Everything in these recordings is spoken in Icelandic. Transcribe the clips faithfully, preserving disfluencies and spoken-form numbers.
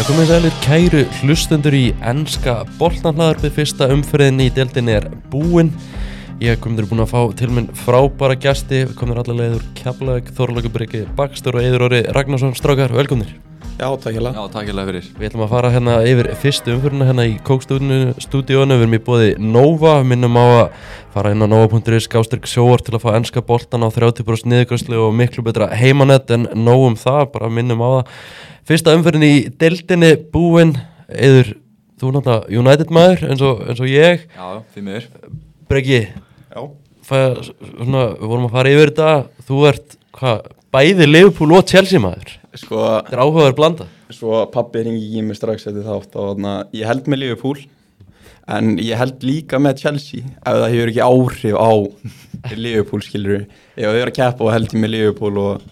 Komið sælir kæru hlustendur í enska boltanhlaðarpið. Fyrsta umferðin í deildinni er búin. Ég komið þér búin að fá til minn frábæra gesti. Komið þér allar leið úr Keflavík, Þorlákur Breki Bakstur og Eiður Orri Ragnarsson. Strákar, velkomnir. Já, takk hérlega. Já, takk hérlega fyrir. Við ætlum að fara hérna yfir fyrstu umferðina hérna í Kókstúdíónu. Við erum í boði Nova. Við minnum á að fara inn á nova punktur is skástrík sjóar til að fá enska boltan á þrjátíu prósent niðurgreiðslu og miklu betra heimanett en nóg um það, bara minnum á það. Fyrsta umferðin í deildinni búin. Eiður, þú er náttúrulega United maður eins og, eins og ég. Já, því miður. Breki, Já. Fæ, svona, við vorum að fara yfir þetta. Þú ert hvað, bæði Liverpool og Chelsea maður. Sko, Þetta er áhugaður blanda. svo pabbi ringi í mig strax eftir þátt og þarna, ég held með Liverpool en ég held líka með Chelsea ef það hefur ekki áhrif á Liverpool, skilur við. Ef þau eru að keppa og held ég með Liverpool og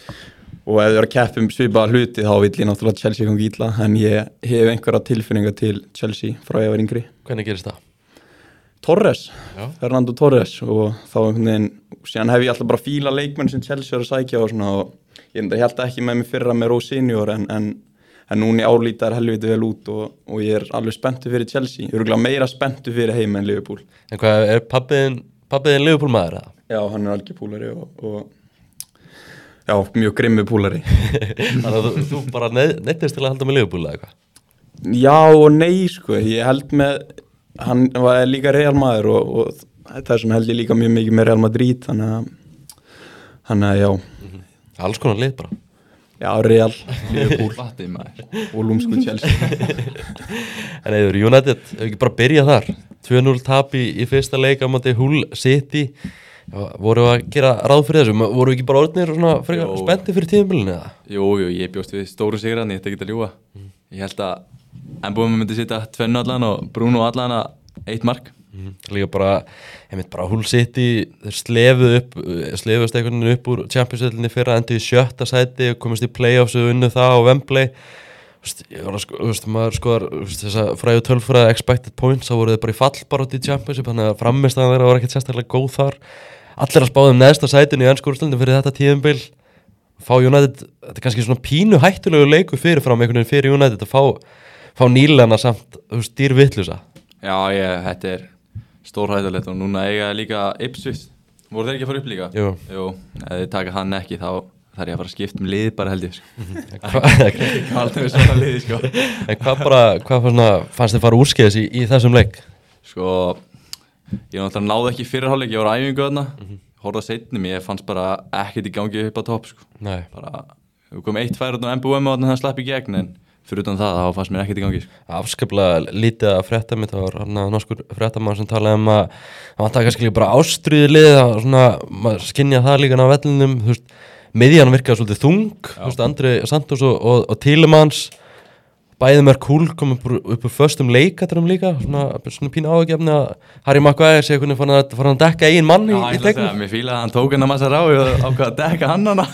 og ef þau eru að keppa um svipaða hluti þá vill ég náttúrulega Chelsea gangi illa en ég hef einhverja tilfinninga til Chelsea frá ég var yngri. Hvernig gerist það? Torres, Já. Fernando Torres og þá einhvern veginn, síðan hef ég alltaf bara fíla leikmenn sem Chelsea er að sækja og svona og ég held ekki með mig fyrra með Rose Senior en, en, en núna í álíta er helviti vel út og, og ég er alveg spenntur fyrir Chelsea, örugglega meira spenntur fyrir heim en Liverpool. En hvað, er pabbiðin, pabbiðin Liverpool maður eða? Já, hann er algjör púlari og, og já, mjög grimmi púlari. Þannig að þú, þú bara neittist til að halda með Liverpool eða eitthvað? Já og nei, sko, ég held með, hann var líka Real maður og, og þessum held ég líka mjög mikið með Real Madrid, þannig að, þannig að já. Mm-hmm. Alls konar lið bara. Já, Real, Liverpool Vatið maður. og lúmsku Chelsea. En Eiður, United, ef ekki bara byrja þar. tvö núll tap í, í fyrsta leik á móti Hull City. Já, voru að gera ráð fyrir þessu? Voru ekki bara orðnir og svona frekar Jó. spenntir fyrir tímabilinu eða? Jú, jú, ég bjóst við stóru sigran, ég ætti ekki að ljúga. Ég held að Mbúum myndi sitja tvennu allan og Bruno allan að eitt mark. Mm. Líka bara, ég mynd bara Hull City, þeir slefuð upp, slefuðst einhvern veginn upp úr Champions-dellinni fyrra, endur í sjötta sæti og komist í playoffs og unnu það á Wembley. Vist, ég var að sko, vist, maður skoðar þessa fræðu tölfræði expected points, þá voru þeir bara í fallbarátt í Championship, þannig að frammistaðan þeirra var ekkert sérstaklega góð þar. Allir að spáðum neðsta sætinu í ensku úrslitinu fyrir þetta tímabil. Fá United, þetta er kannski svona pínu hættulegu leikur fyrirfram einhvern veginn fyrir United að fá, fá nýlana samt dýrvitlusa. Já, ég, þetta er stórhættulegt og núna eiga líka Ipswich. Voru þeir ekki að fara upp líka? Jú. Jú, ef þið taka hann ekki þá þarf ég að fara að skipta um lið bara held ég, sko. Hvað Aldrei við svona liði, sko. hva bara, hvað svona, fannst þið fara úrskeiðis í, í þessum leik? Sko, ég náttúrulega náði ekki fyrirháleik, ég var á æfingu þarna, horfði að seinni, ég fannst bara ekkert í gangi upp á topp, sko. Nei. Bara, við komum eitt færi út á Mbúum og þannig að hann slapp í gegn, en fyrir utan það, þá fannst mér ekkert í gangi, sko. Afskaplega lítið að frétta mitt, það var hann að norskur fréttamaður sem talaði um að það var kannski líka bara ástríðilið, það var svona, maður skynja það líka á vellinum, þú veist, miðjan virkaði svolítið þung, þú veist, Andri Santos og, og, og Tielemans, bæði með Hull kom upp úr, upp úr föstum leikatrum líka, svona, svona pínu áhugjefni að Harry Maguire sé hvernig fann að, fann að dekka eigin mann í, í tegnum. Já, mér fílaði að hann tók hennar massa rá og ákvað að dekka hann hana.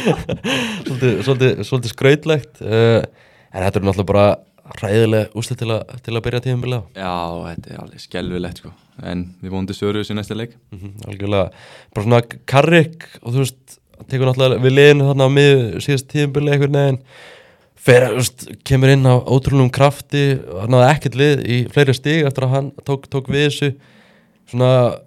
svolítið, svolítið, svolítið skrautlegt, uh, en þetta er náttúrulega bara hræðileg úrslit til, a, til að byrja tímabilið á. Já, þetta er alveg skelfilegt, sko. En við vonum til Söru í næsta leik. Mm-hmm, algjörlega, bara svona Carrick og þú veist, tekur náttúrulega við liðinu þarna á mið síðast tímabilið einhvern veginn, fer, veist, kemur inn á ótrúlegum krafti, hann hafði ekkert lið í fleiri stig eftir að hann tók, tók við þessu, svona,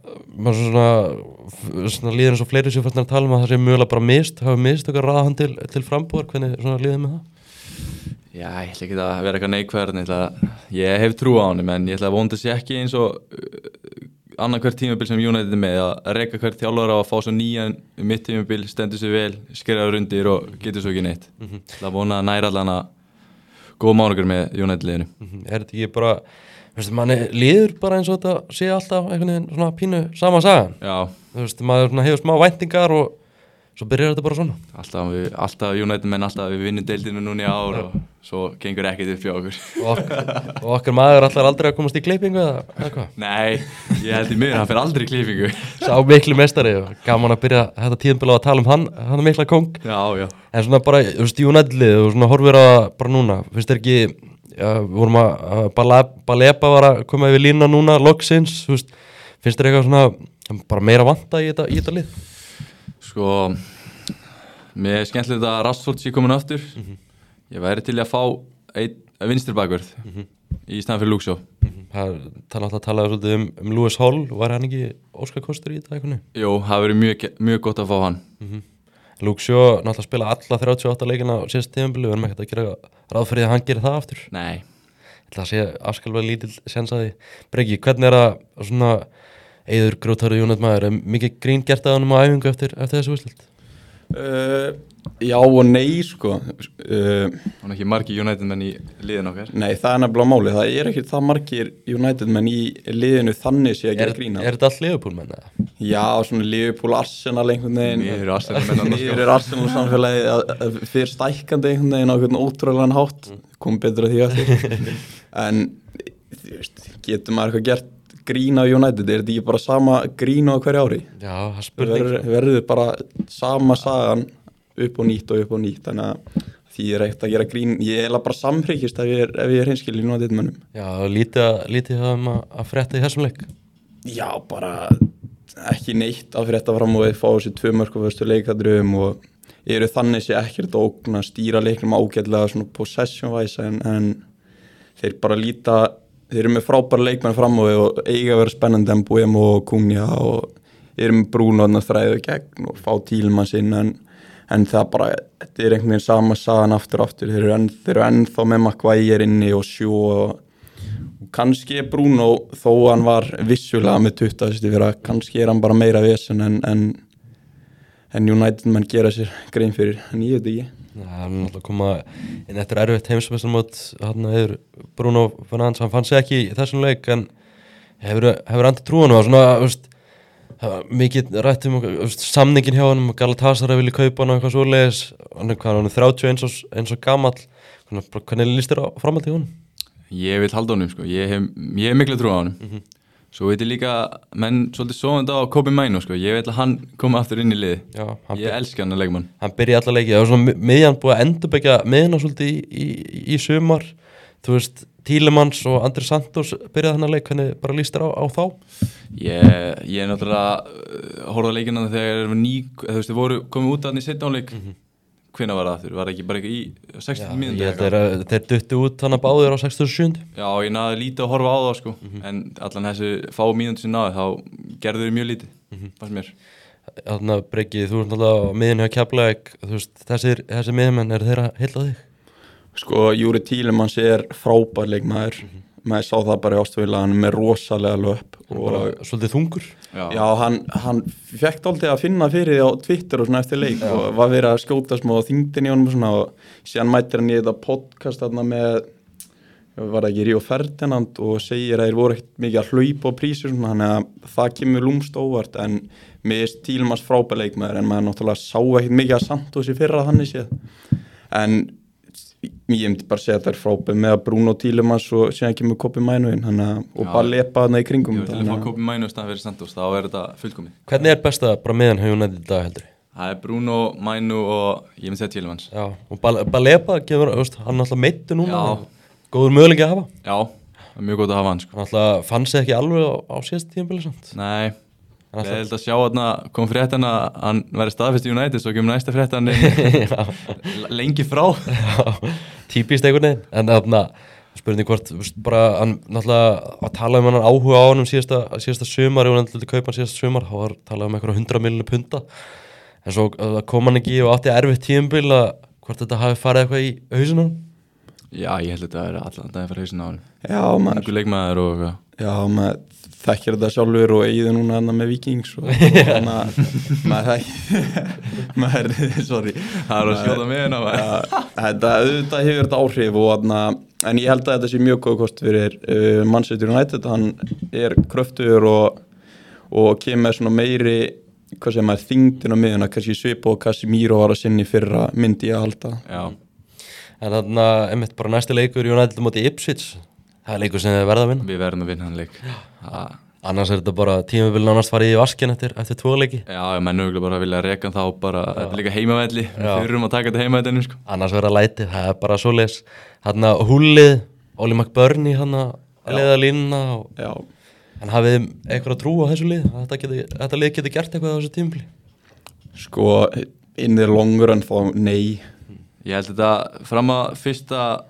svona, svona líður eins og fleiri sem fannst að tala um að það sé mögulega bara mist, hafa mist okkar raða hann til, til frambúðar, hvernig svona líður með það? Já, ég ætla ekki að vera eitthvað neikvæður, ég, ætla, ég hef trú á hann, en ég ætla að vonda sér ekki eins og annar hvert tímabil sem United er með að reka hvert þjálfara á að fá svo nýjan mitt tímabil, stendur sér vel, skrifaður undir og getur svo ekki neitt. Mm-hmm. Það vona að næra allan að góða mánugur með United-liðinu. Mm-hmm. Er þetta ekki bara, veist, manni líður bara eins og þetta sé alltaf einhvern veginn svona pínu sama sagan? Já. Þú veist, maður svona hefur smá væntingar og svo byrjar þetta bara svona. Alltaf, við, alltaf United menn alltaf við vinnum deildinu núna í ár og svo gengur ekkert upp hjá okkur. Og okkar, og okkar maður allar aldrei að komast í klippingu eða, eða hvað? Nei, ég held í miður, hann fer aldrei í klippingu. Sá miklu meistari og gaman að byrja þetta tíðanbíl á að tala um hann, hann er mikla kóng. Já, já. En svona bara, þú veist, United-lið og svona horfir að bara núna, finnst þér ekki, já, við vorum að, að Baleba var að koma yfir lína núna, loksins, þú veist, finnst þér eitthvað svona bara meira vanta í þetta, í þetta lið? Sko, mér er skemmtilegt að Rashford sé komin aftur. Mm-hmm. Ég væri til að fá einn vinstri bakvörð Mhm. í staðan fyrir Luke Shaw. Það er alltaf að tala svolítið um, um Lewis Hall, var hann ekki Óskar kostur í þetta eitthvað? Jú, það verið mjög, mjög gott að fá hann. Mm-hmm. Luke Shaw náttúrulega spila alla þrjátíu og átta leikina á síðast tímabili, við erum ekkert að gera ráð fyrir að hann gerir það aftur. Nei. Ég ætla að sé afskalvað lítill séns að því. Breki, hvernig er það svona Eiður grjótharður United maður, er mikið grín gert að honum á æfingu eftir, eftir þessu úrslit? Uh, já og nei sko uh, Hann er ekki margir United menn í liðin okkar. Nei, það er nefnilega máli. Það er ekki það margir United menn í liðinu þannig sé að Er, gera grína. er þetta allt Liverpool menn eða? Já, svona Liverpool, Arsenal einhvern veginn. Mér eru Arsenal menn annars, sko. Mér eru Arsenal samfélagi að, að fyrir stækkandi einhvern veginn á einhvern ótrúlegan hátt. Kom betur að því að því. En, þú veist, getur maður eitthvað gert grín á United? Er þetta ekki bara sama grín á hverju ári? Já, það spurning. Verður, verður bara sama sagan upp og nýtt og upp og nýtt. Þannig að því er ekkert að gera grín. Ég er bara samhryggist ef ég er, ef ég er hinskilin United mönnum. Já, lítið, lítið um að, að frétta í þessum leik. Já, bara ekki neitt að frétta fram og við fá þessi tvö mörk á fyrstu leikadröfum og eru þannig sé ekkert að ógna stýra leiknum ágætlega svona possession-wise en, en þeir bara líta, þeir eru með frábæra leikmenn fram og, og eiga að vera spennandi en Buemo og Cunha og eru með Bruno að þræðu gegn og fá Tílemann sinn en, en það bara, þetta er einhvern veginn sama sagan aftur og aftur, þeir eru, enn, þeir eru ennþá með Maguire inni og sjó og kannski er Bruno þó hann var vissulega með tuttugu assist fyrir að kannski er hann bara meira vesen en, en, en United menn gera sér grein fyrir, en ég veit ekki. Það er náttúrulega að koma inn eftir erfitt heimsmeistarmót hann hefur Bruno Fernandes, hann fann sig ekki í þessum leik en hefur, hefur andi trúinu og svona, veist, mikið rætt um veist, samningin hjá hann, Galatasaray vilja kaupa hann og eitthvað svoleiðis, hann er hvað, hann er þrjátíu eins og, eins og gamall, hvernig líst þér á framhaldið í honum? Ég vil halda honum sko, ég hef, ég hef miklu trú á honum. Mm-hmm. Svo veit ég líka, menn svolítið sofandi á Kobe Maino sko, ég vil að hann koma aftur inn í liði. Já, hann Ég elska hann að leikmann. Hann byrja alla leiki, það var svona miðjan búið að endurbyggja miðjana svolítið í, í, í sumar, þú veist, Tílemanns og Andri Santos byrjaði þennan leik, hvernig bara líst þér á, á þá? Ég, ég er náttúrulega uh, horfði á leikina þegar þeir ný, þú veist, þeir voru komið út af hann í setna áleik. Mm-hmm. Hvenær var það aftur? Var það ekki bara ekki í sextíu mínútur? Ég held að þeir duttu út þannig báðir á sextíu og sjö. Já, ég náði lítið að horfa á það sko, Mm-hmm. en allan þessi fá mínútur sem náði, þá gerðu þeir mjög lítið, Mm-hmm. fannst mér. Þannig að Breki, þú ert náttúrulega á miðinu hjá Keflavík, þú veist, þessir, þessir miðmenn, er þeir að heilla þig? Sko, Júri Tílemanns er frábær leikmaður, maður sá það bara í Ástvíla, hann er með rosalega löp og Bara svolítið þungur? Já, já, hann, hann fekk dálítið að finna fyrir því á Twitter og svona eftir leik já. Og var verið að skjóta smá þyngdin í honum og svona og síðan mætir hann í þetta podcast þarna með, var það ekki Ríó Ferdinand og segir að þeir voru ekkert mikið að hlaupa á prísu svona, þannig að það kemur lúmst óvart en með Tílemanns frábær leikmaður en maður náttúrulega sá ekkert mikið að Santos í fyrra þannig séð en ég myndi bara segja að það er frábær með að Bruno Tílemanns og síðan kemur Kobe Maino inn og Já. bara lepa þarna í kringum ég vil til að fá Kobe Maino staðan fyrir Santos, þá er þetta fullkomið. Hvernig er besta bara miðan hjá United í dag heldur? Það er Bruno, Maino og ég myndi segja Tílemanns. Já, og Baleba kemur, veist, hann er alltaf meittur núna, Já. góður möguleiki að hafa. Já, það er mjög gott að hafa hann sko. Hann alltaf fann sig ekki alveg á, á síðast tímabili samt. Nei, Hann ég alltaf- held að sjá þarna, kom fréttan að hann væri staðfest í United, svo kemur næsta fréttan lengi frá. Já, típist einhvern veginn, en þarna spurning hvort, veist, bara hann náttúrulega að tala um hann áhuga á hann um síðasta, síðasta sumar, ef hann ætlaði að kaupa hann síðasta sumar, þá var talað um einhverja hundra miljónir punta, en svo uh, kom hann ekki og átti erfitt tímabil að hvort þetta hafi farið eitthvað í hausinu? Já, ég held að þetta er allan daginn fyrir hausinn á hann. Já, maður Ungu leikmaður og eitthvað. Já, maður þekkir þetta sjálfur og eigið núna hana með Vikings og þannig að maður þekkir maður, sorry Það er að skjóta með hennar. ja, þetta auðvitað hefur þetta áhrif og hana, en ég held að þetta sé mjög góð kost fyrir uh, Manchester United, hann er kröftugur og, og kemur svona meiri, hvað segir maður, þyngdin á miðuna, kannski svipa og Casemiro var að sinni fyrra myndi ég að halda. Já, En þarna, einmitt bara næsti leikur United móti Ipswich, það er leikur sem þið verða að vinna. við verðum að vinna hann leik. Það- Annars er þetta bara tímabil nánast farið í vaskin eftir, eftir tvo leiki. Já, menn auðvitað bara vilja reka hann þá bara, þetta er líka heimavelli, við Já. þurfum að taka þetta heimavelli sko. Annars verða lætið, það er bara svoleiðis. Þarna húlið, Oli McBurney hann að leiða línuna og Já, en hafið þið eitthvað að trú á þessu lið? Að Þetta, geti, þetta lið geti gert eitthvað á þessu tímabili? sko inn í longur en þá nei. Ég held þetta fram að fyrsta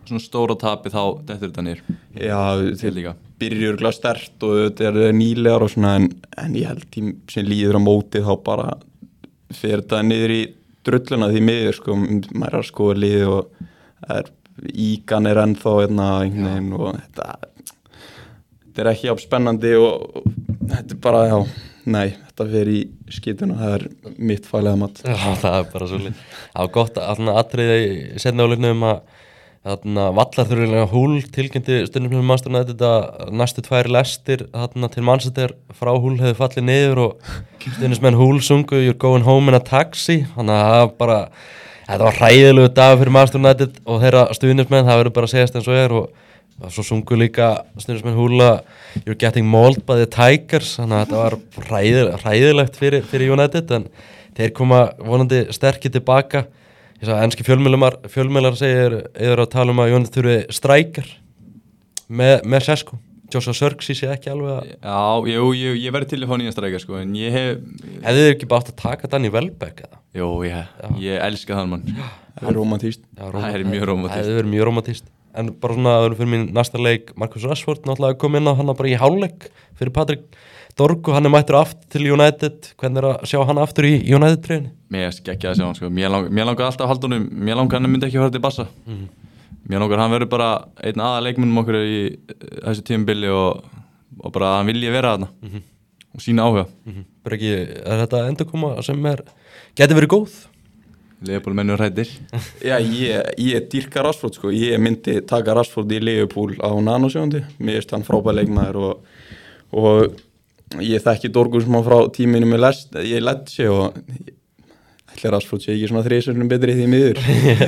svona stóra tapi þá dettur þetta niður. Já, Til þeir líka. byrjur örugglega sterkt og þetta er nýlegar og svona en, en ég held tím sem líður á móti þá bara fer þetta niður í drulluna því miður sko, maður er að skoða liði og er, ígan er ennþá einna, einhvern veginn og þetta þetta er ekki jafn spennandi og, og þetta er bara, já, nei þetta fer í skítuna, það er mitt fælega mat. Já, það er bara svolítið. Það var gott að atriði í seinni hálfleiknum að þarna vallarþurfilega Húl tilkynnti stundum með mannstofna þetta næstu tvær lestir þarna til Manchester frá Húl hefði fallið niður og stundismenn Húl sungu You're going home in a taxi, þannig að það var bara þetta var hræðilegu dag fyrir mannstofna og þeirra stundismenn, það verður bara að segjast eins og er og og svo sungu líka stundismenn Húla You're getting mauled by the Tigers, þannig að þetta var hræðilegt, hræðilegt fyrir, fyrir United en þeir koma vonandi sterkir tilbaka. Ég sagði enski fjölmiðlar, fjölmiðlar segir eða að tala um að United þurfi strækjar með, með Sesko. Joshua Zirkzee sé ekki alveg að Já, jú, ég, ég verði til að fá nýja strækja sko, en ég hef hefðu þið ekki bara átt að taka Danny Welbeck eða? Jú, ég, ég elska þann mann. Það er romantíst. Já, Það er mjög rómantískt. Það hefði verið mjög rómantískt. En bara svona að vera fyrir mín næsta leik Marcus Rashford náttúrulega kom inn á hann bara í hálfleik fyrir Patrik Dorgu, hann er mættur aftur til United, hvernig er að sjá hann aftur í United-treyjunni? Mér skekkja að sjá hann sko, mér, lang, mér langar alltaf að halda honum, mér langar hann myndi ekki fara til Barca. Mm. Mér langar hann verður bara einn aða leikmennum okkur í þessu tímabili og, og bara hann vilji vera þarna mm-hmm. og sína áhuga. Mm-hmm. Bara ekki, er þetta endurkoma sem er, geti verið góð? Liverpool mennur hrættir. Já, ég, ég dýrka Rashford sko, ég myndi taka Rashford í Liverpool á nanosjóndi, mér finnst hann frábær leikmaður og, og ég þekki Dorgu sem á frá tíminu með lest, ég lett sér og ætli Rashford sé ekki svona þrisvörnum betri því miður.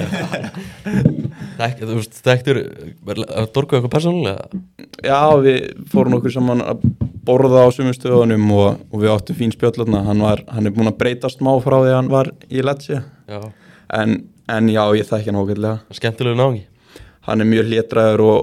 Þekk, þú veist, þekktur Dorgu eitthvað persónulega? Já, við fórum okkur saman að borða á sumum stöðunum og, og við áttum fín spjöllurna, hann, var, hann er búin að breytast smá frá því að hann var í Lecce en, en já, ég þekki hann ágætlega. Skemmtilegu náungi? Hann er mjög hlétræður og,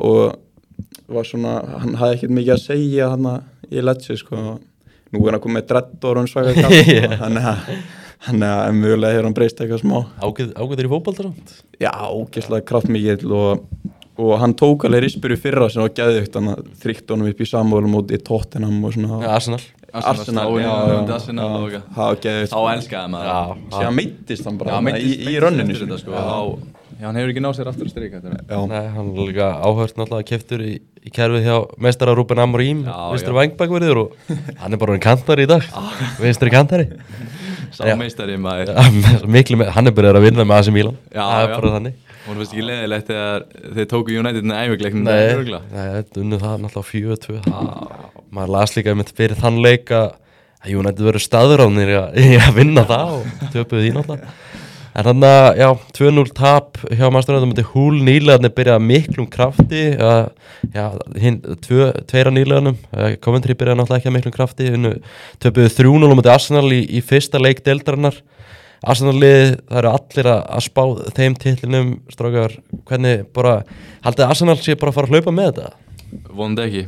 og var svona, hann hafði ekkert mikið að segja hann í Lecce sko, nú er hann komið með dreddor og hann svaka kapp, þannig að hann er mögulega hefur hann breyst eitthvað smá. Ágæt, ágætur í fótbolta samt? Já, ógeðslega kraftmikill og og hann tók alveg rispur í fyrra sem var geðveikt, hann þrykkt honum upp í samvölu móti Tottenham og svona. Ja, Arsenal. Arsenal, já, já, Arsenal já, já. það var geðveikt. Þá elskaði maður. Já, Síðan meittist hann bara já, meittist, í, í rönninu þetta sko. Já. Já, hann hefur ekki náð sér aftur að stryka þetta. Nei, hann er líka áhört náttúrulega keftur í, í kerfið hjá meistara Ruben Amorim, vinstri vængbackverður og hann er bara einn kantari í dag, vinstri kantari. Sá meistari maður. Miklu með, hann er byrjað að vinna með A C Milan. Já, það er já. bara þannig. Hún finnst ekki leiðilegt þegar þeir tóku United með æfingleiknum. Nei, nei, þetta unnið það náttúrulega fjögur tvö. Maður las líka einmitt fyrir þann leik að United verður staðuránir í að vinna það og töpuðu því náttúrulega. En þannig að, já, tvö núll tap hjá Manchester United Húl nýlegarnir byrjaði miklum krafti, uh, já, hinn, tvö, tveira nýlegarnum, uh, Coventry byrjaði náttúrulega ekki að miklum krafti, unnu töpuðu þrjú núll á móti Arsenal í, í fyrsta leik deildarinnar. Arsenal-liðið, það eru allir að, að spá þeim titlinum, strákar, hvernig bara, haldið Arsenal sé bara að fara að hlaupa með þetta? Vonandi ekki.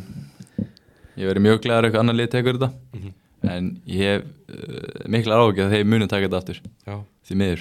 Ég verið mjög glæður eitthvað annar lið tekur þetta, Mm-hmm. en ég hef uh, miklar áhyggjur að þeir muni taka þetta aftur, Já. því miður.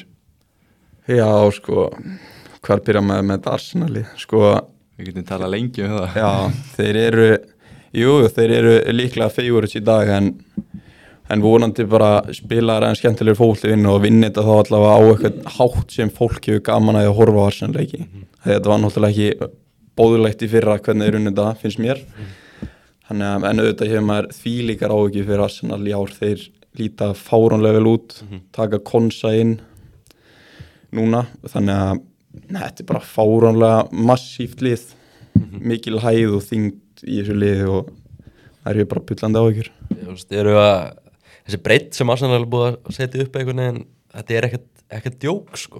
Já, sko, hvar byrja með með Arsenali, sko. Við getum talað lengi um það. Já, þeir eru, jú, þeir eru líklega favorites í dag, en, en vonandi bara spilar en skemmtilegur fótbolti og vinna þetta þá allavega á eitthvað hátt sem fólk hefur gaman að horfa á Arsenal-leiki. Mm-hmm. Þetta var náttúrulega ekki bóðulegt í fyrra hvernig þeir unni þetta, finnst mér. Mm-hmm. Þannig að en auðvitað hefur maður þvílíkar áhyggjur fyrir Arsenal í ár, þeir líta fáránlega vel út, mm-hmm. taka Konsa inn núna, þannig að neð, þetta er bara fáránlega massíft lið, mm-hmm. mikil hæð og þyngd í þessu liði og það eru bara pullandi áhyggjur. Þú veist, eru að þessi breytt sem Arsenal er búið að setja upp einhvern veginn, þetta er ekkert, ekkert djók, sko.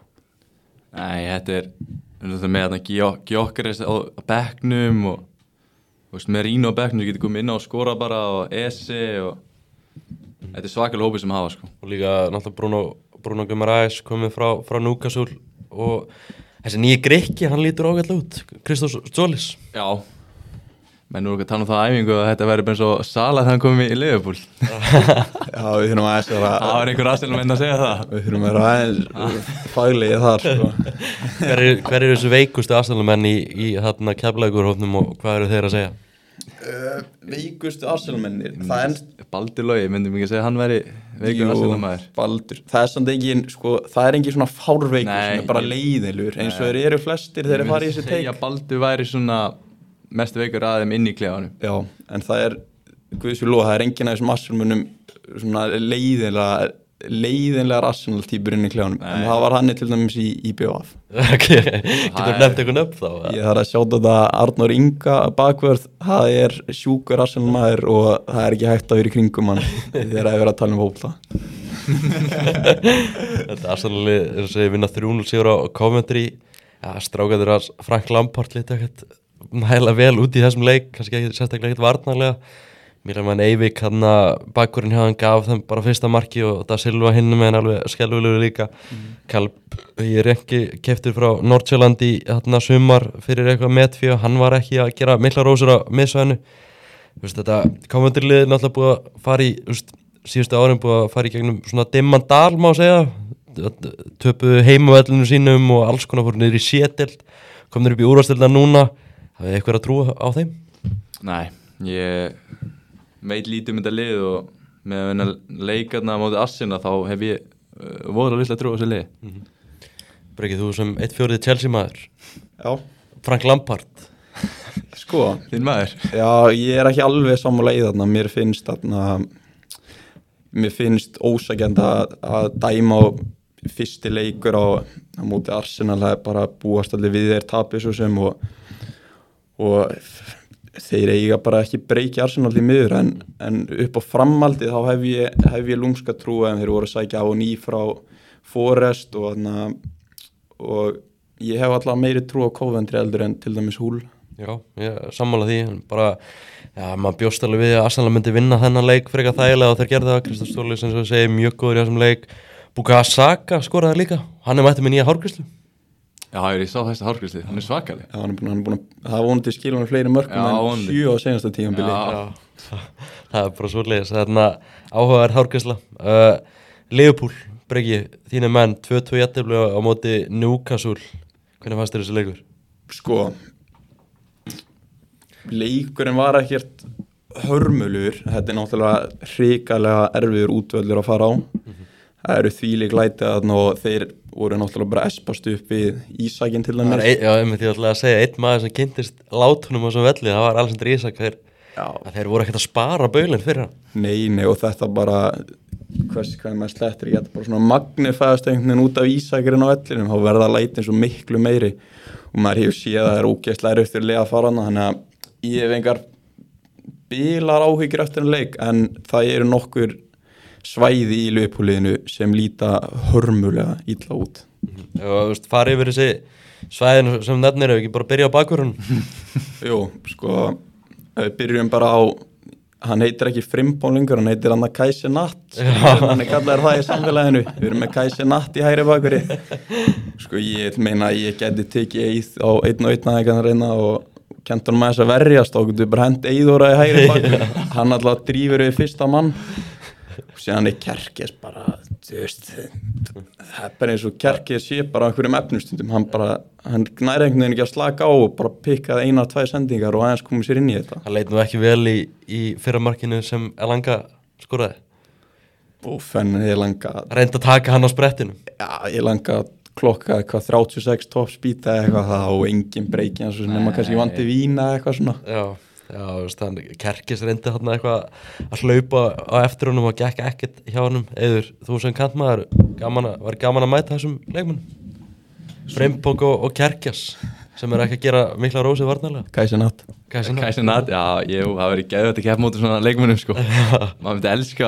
Nei, þetta er, þetta með þarna Gyökeres á bekknum og þú veist, með Rínu á bekknum, þú getur komið inn á og skora bara og Ese og þetta er svakalega hópið sem hafa, sko. Og líka náttúrulega Bruno, Bruno Guimaraes komið frá, frá Newcastle og þessi nýji Grikki, hann lítur ágætlega út, Christos Zolis. Já, menn voru ekki að tala um það á æfingu að þetta væri bara svo Salah þegar hann kom í Liverpool. Já, við þurfum aðeins að Það var einhver Arsenal-menn að segja það. Við þurfum að vera aðeins faglegið þar sko. Hver er, hver er þessu veikustu Arsenal-menn í, í þarna Keflavíkurhópnum og hvað eru þeir að segja? uh, Veikustu Arsenal-mennir Það er Baldur Logi, myndum ekki að segja að hann væri veikur Arsenal-maður. Baldur Það er samt engin, sko, það er engin svona fárveikur Nei, sem er bara ég- leiðilur eins og þeir eru flestir þegar þeir fara í þessi teik Segja Baldur væri svona mest veikur aðeim inn í klefanum. Já, en það er Guðs við lofa, það er engin af þessum Arsenal-mönnum svona leiðinlega leiðinlegar Arsenal-týpur inn í klefanum en Nei. það var hann til dæmis í í B V F Okay. Getur er- nefnt eitthvað nöfn þá? Ég þarf að sjáta þetta Arnór Inga bakvörð, það er sjúkur Arsenal-maður og það er ekki hægt að vera í kringum hann þegar það er verið að tala um fótbolta. Þetta Arsenal er að segja vinna þrjú núll sigur á Coventry. Ja, strákaður að Frank Lampard lítið ekkert nægilega vel út í þessum leik, kannski ekki sérstaklega ekkert varnarlega. Mílan Eivik hann að bakkurinn hjá hann gaf þeim bara fyrsta marki og Da Silva hinn með hann alveg skelfilegur líka. Mm. Kalb, ég er ekki keftur frá Nordsjælland í þarna sumar fyrir eitthvað metfí og hann var ekki að gera mikla rósur á miðsvæðinu. Þú veist þetta, Coventry-liðið er náttúrulega búið að fara í, þú veist, síðustu árin búið að fara í gegnum svona dimman dal má segja. Töpuðu heimavellinu sínum og alls konar fóru niður í sétild, komnir upp í úrvarsdeildina núna. Hafið þið eitthvað að trúa á þeim? Nei, ég veit lítið um þetta lið og með að vinna leikarna á móti Arsenal þá hef ég uh, voru að lítið að trúa á þessu lið. Mm-hmm. Brekið, þú sem eitt fjórið Chelsea maður. Já, Frank Lampard. sko, Þinn maður? já, ég er ekki alveg sammála í þarna, mér finnst þarna, mér finnst ósækjandi að, að dæma á fyrsti leikur á, á móti Arsenal, það er bara búast allir við þeir tapir svo sem og, og þeir eiga bara ekki breyki Arsenal í miður en, en upp á framhaldið þá hef ég, hef ég lúmska trú en þeir voru að sækja á ný frá Forest og, þarna, og ég hef alltaf meiri trú á Coventry eldur en til dæmis Hull. Já, ég sammála því, en bara, já, maður bjóst alveg við að Arsenal myndi vinna þennan leik fyrir eitthvað þægilega og þeir gerðu það. Kristoffer Stóli sem þú segir mjög góður í þessum leik. Bukayo Saka skoraði líka, hann er mættið með nýja hárgreiðslu. Já, ég sá þessa hárgreiðslu, hann er svakaleg. Já, hann er búin, hann er búin að, það var vonandi skilur hann fleiri mörgum Já, en vonandi. sjö á senasta tímabili. Já. Já, það er bara svoleiðis, þarna áhugaverð hárgreiðsla. Uh, Liverpool, Breki, þínu menn, tvö tvö jafntefli á móti Newcastle. Hvernig fannst þér þessi leikur? Sko, leikurinn var ekkert hörmulur, þetta er náttúrulega hrikalega erfiður útvöllur að fara á. Mm-hmm. Það eru þvílík lætið þarna og þeir voru náttúrulega bara espast upp við Ísakinn til Það var dæmis. ein, já, ég myndi alltaf að segja, einn maður sem kynntist látunum á þessum velli, það var Alexander Isak, þeir, Já, að þeir voru ekkert að spara baulinn fyrir hann. nei, nei og þetta bara, hvers, hvað maður slettir ekki, þetta bara svona magnifæðast einhvern veginn út af Ísakirinn á vellinum, þá verða lætin svo miklu meiri og maður hefur séð að það er ógeðslega erfitt fyrir liða að fara hana, þannig að ég hef engar bilar áhyggjur eftir en leik, en það eru nokkur svæði í Liverpool-liðinu sem líta hörmulega illa út. Já, þú veist, farið yfir þessi svæðin sem nefnir, ef ekki bara byrja á bakvörunum. Jú, sko, ef við byrjum bara á, hann heitir ekki Frimpong lengur, hann heitir hann að Kajse Natt, hann er kallaður það í samfélaginu, við erum með Kajse Natt í hægri bakvöri. Sko, ég meina að ég geti tekið eið á einn og einn að ekki að reyna og kent hann með þess að verjast og getur bara hent eiðóra í hægri bakvöri, hann alltaf drífur við fyrsta mann. Og síðan er Kerkes bara, þú veist, það er bara eins og Kerkes sé bara á einhverjum efnustundum, hann bara, hann næri einhvern veginn ekki að slaka á og bara pikkaði eina, tvær sendingar og aðeins komið sér inn í þetta. Það leit nú ekki vel í, í fyrramarkinu sem Elanga skoraði. Og fenn ég langa, Reyndi að taka hann á sprettinum. já, ég langa klokka eitthvað þrjátíu og sex top speed eða eitthvað það og engin breyki eins og sem nema kannski vandi vína eða eitthvað svona. Já, já, þú veist, hann Kerkis reyndi hann eitthvað að hlaupa á eftir honum og gekk ekkert hjá honum. Eður, þú sem kantmaður, gaman að, var gaman að mæta þessum leikmennum? Frimpong og, og Kerkis, sem er ekki að gera mikla rósið varnarlega. Kajse Natt. Kæsin Kæsin Natt, já, ég, það verið geðvægt að keppa móti svona leikmönnum, sko. Maður myndi elska.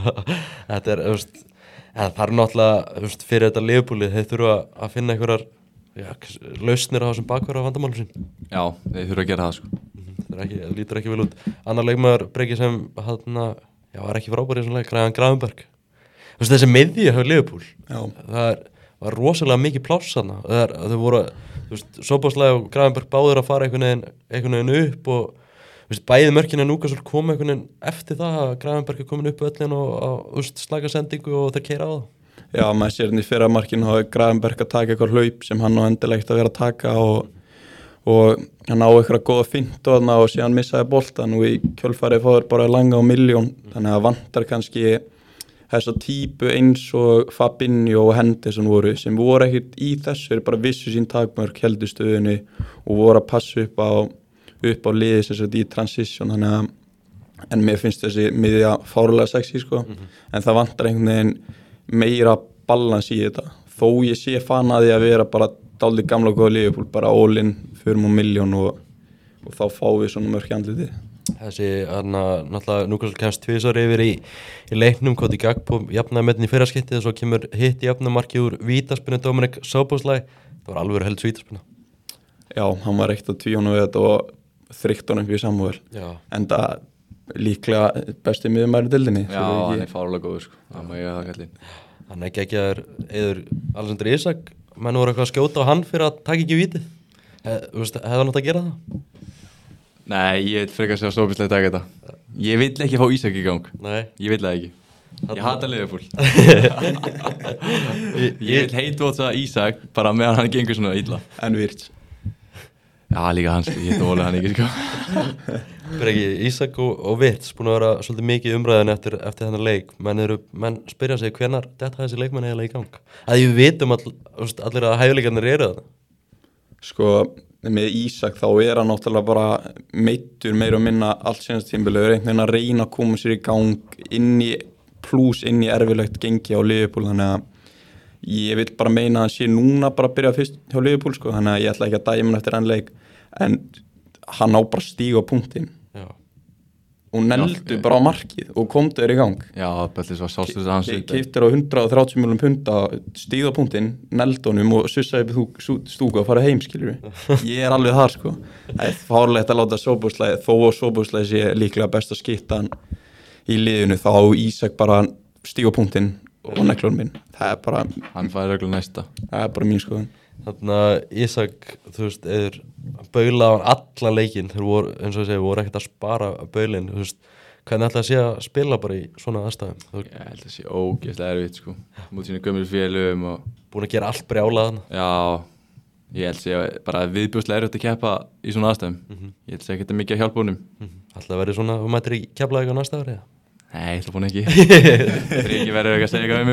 Þetta er, þú veist, en það er náttúrulega, þú veist, fyrir þetta Liverpoolið, þeir þurfa að finna einhverjar, já, lausnir á þessum bakverða vandamálum sín. Já, þeir þurfa að gera það, sko. Það er ekki, það lítur ekki vel út. Annar leikmaður Breki sem hann, já, var ekki frábær í þessum leik, Ryan Gravenberg. Þú veist, þessi miðji hjá Liverpool, Já. það er, var rosalega mikið pláss þarna. Það er, þau voru, þú veist, Szoboszlai og Gravenberg báður að fara einhvern veginn, einhvern veginn upp og, þú veist, bæði mörkina Newcastle koma einhvern veginn eftir það að Gravenberg er komin upp öllin og, og úst, slaka sendingu og þeir keira á það. Já, maður sér hérna í fyrra markinu og Gravenberg að taka eitthvað hlaup sem hann á endilegt að vera að taka og, og hann á eitthvað góða fint og, og síðan missaði boltan og í kjölfarið fóður bara langa á milljón, þannig að vantar kannski þessa típu eins og Fabinho og Henderson voru sem voru ekkert í þessu, er bara vissu sín takmörk heldur stöðunni og voru að passa upp á upp á liði sem sagt í transition, þannig að en mér finnst þessi miðja fárlega sexy sko, mm-hmm. en það vantar einhvern veginn meira balans í þetta þó ég sé fan að því að vera bara dálítið gamla góða Liverpool, bara all-in fyrir mjög milljón og, og þá fáum við svona mörk í andliti. Þessi, þarna, náttúrulega Newcastle kemst tvisvar yfir í, í leiknum, Cody Gakpo jafnaði metin í fyrra skiptið og svo kemur hitt jafnamarki úr vítaspinnu Dominic Szoboszlai, það var alveg held vítaspinna. Já, hann var ekkert að tvíónu við þetta og þrykkt honum fyrir Samuel, en það líklega besti miðjumæður í deildinni. Já, hann er fárlega góður sko, það má ég að það kallin. Hann ekki ekki að eður Alexander Isak, menn voru eitthvað að skjóta á hann fyrir að taka ekki vítið, hefði hann átt að gera það? Nei, ég vil frekar segja Szoboszlai taka þetta. Ég vil ekki fá Isak í gang. Nei. Ég vil það ekki. Ég hata Liverpool. Ég vil heitvotsa Isak bara meðan hann gengur svona illa. En Virts. Já, líka hans, ég heit ólega hann ekki sko. Breki, Isak og, og Virts búin að vera svolítið mikið umræðin eftir, eftir þennan leik. Menn, eru, menn spyrja sig hvenar þetta þessi leikmenn eiginlega í gang. Að ég vitum all, allir að hæfileikarnir eru það. Sko, með Isak þá er hann náttúrulega bara meittur meira og minna allt senast tímabilið, einhvern veginn að reyna að koma sér í gang inn í plús inn í erfilegt gengi á Liverpool, þannig að ég vil bara meina að hann sé núna bara að byrja fyrst hjá Liverpool sko, þannig að ég ætla ekki að dæma hann eftir enn leik, en hann á bara stíg á punktinn og neldu bara á markið og komdu þér í gang. Já, Bellis var sjálfstöðs að hans Keyptir á hundrað og þrjátíu milljón punda, stíð á punktinn, neldu honum og sussaði upp stúku og fara heim, skilur við. Ég er alveg þar sko. Það er fárlegt að láta Szoboszlai, þó að Szoboszlai sé líklega best að skipta hann í liðinu, þá Isak bara stíg á punktinn og neklur minn. Það er bara hann fær reglulega næsta. Það er bara mín skoðun. Þannig að Isak, þú veist, eður baula á hann allan leikinn, þeir voru, eins og ég segi, voru ekkert að spara baulinn, þú veist, hvernig ætla að sé að spila bara í svona aðstæðum? Þú... Ég held að sé ógeðslega erfitt, sko, mútið sínu gömur félögum og... Búin að gera allt brjálað hann? Já, ég held að sé bara viðbjóðslega erfitt að keppa í svona aðstæðum, mm-hmm. Ég held að sé ekki mikið að hjálpa honum. Mm-hmm. Ætla að verði svona, þú mætir í Keflavík á næsta ári, eða? Nei, ég ætla búin ekki. Það er ekki verið eitthvað að segja eitthvað við mig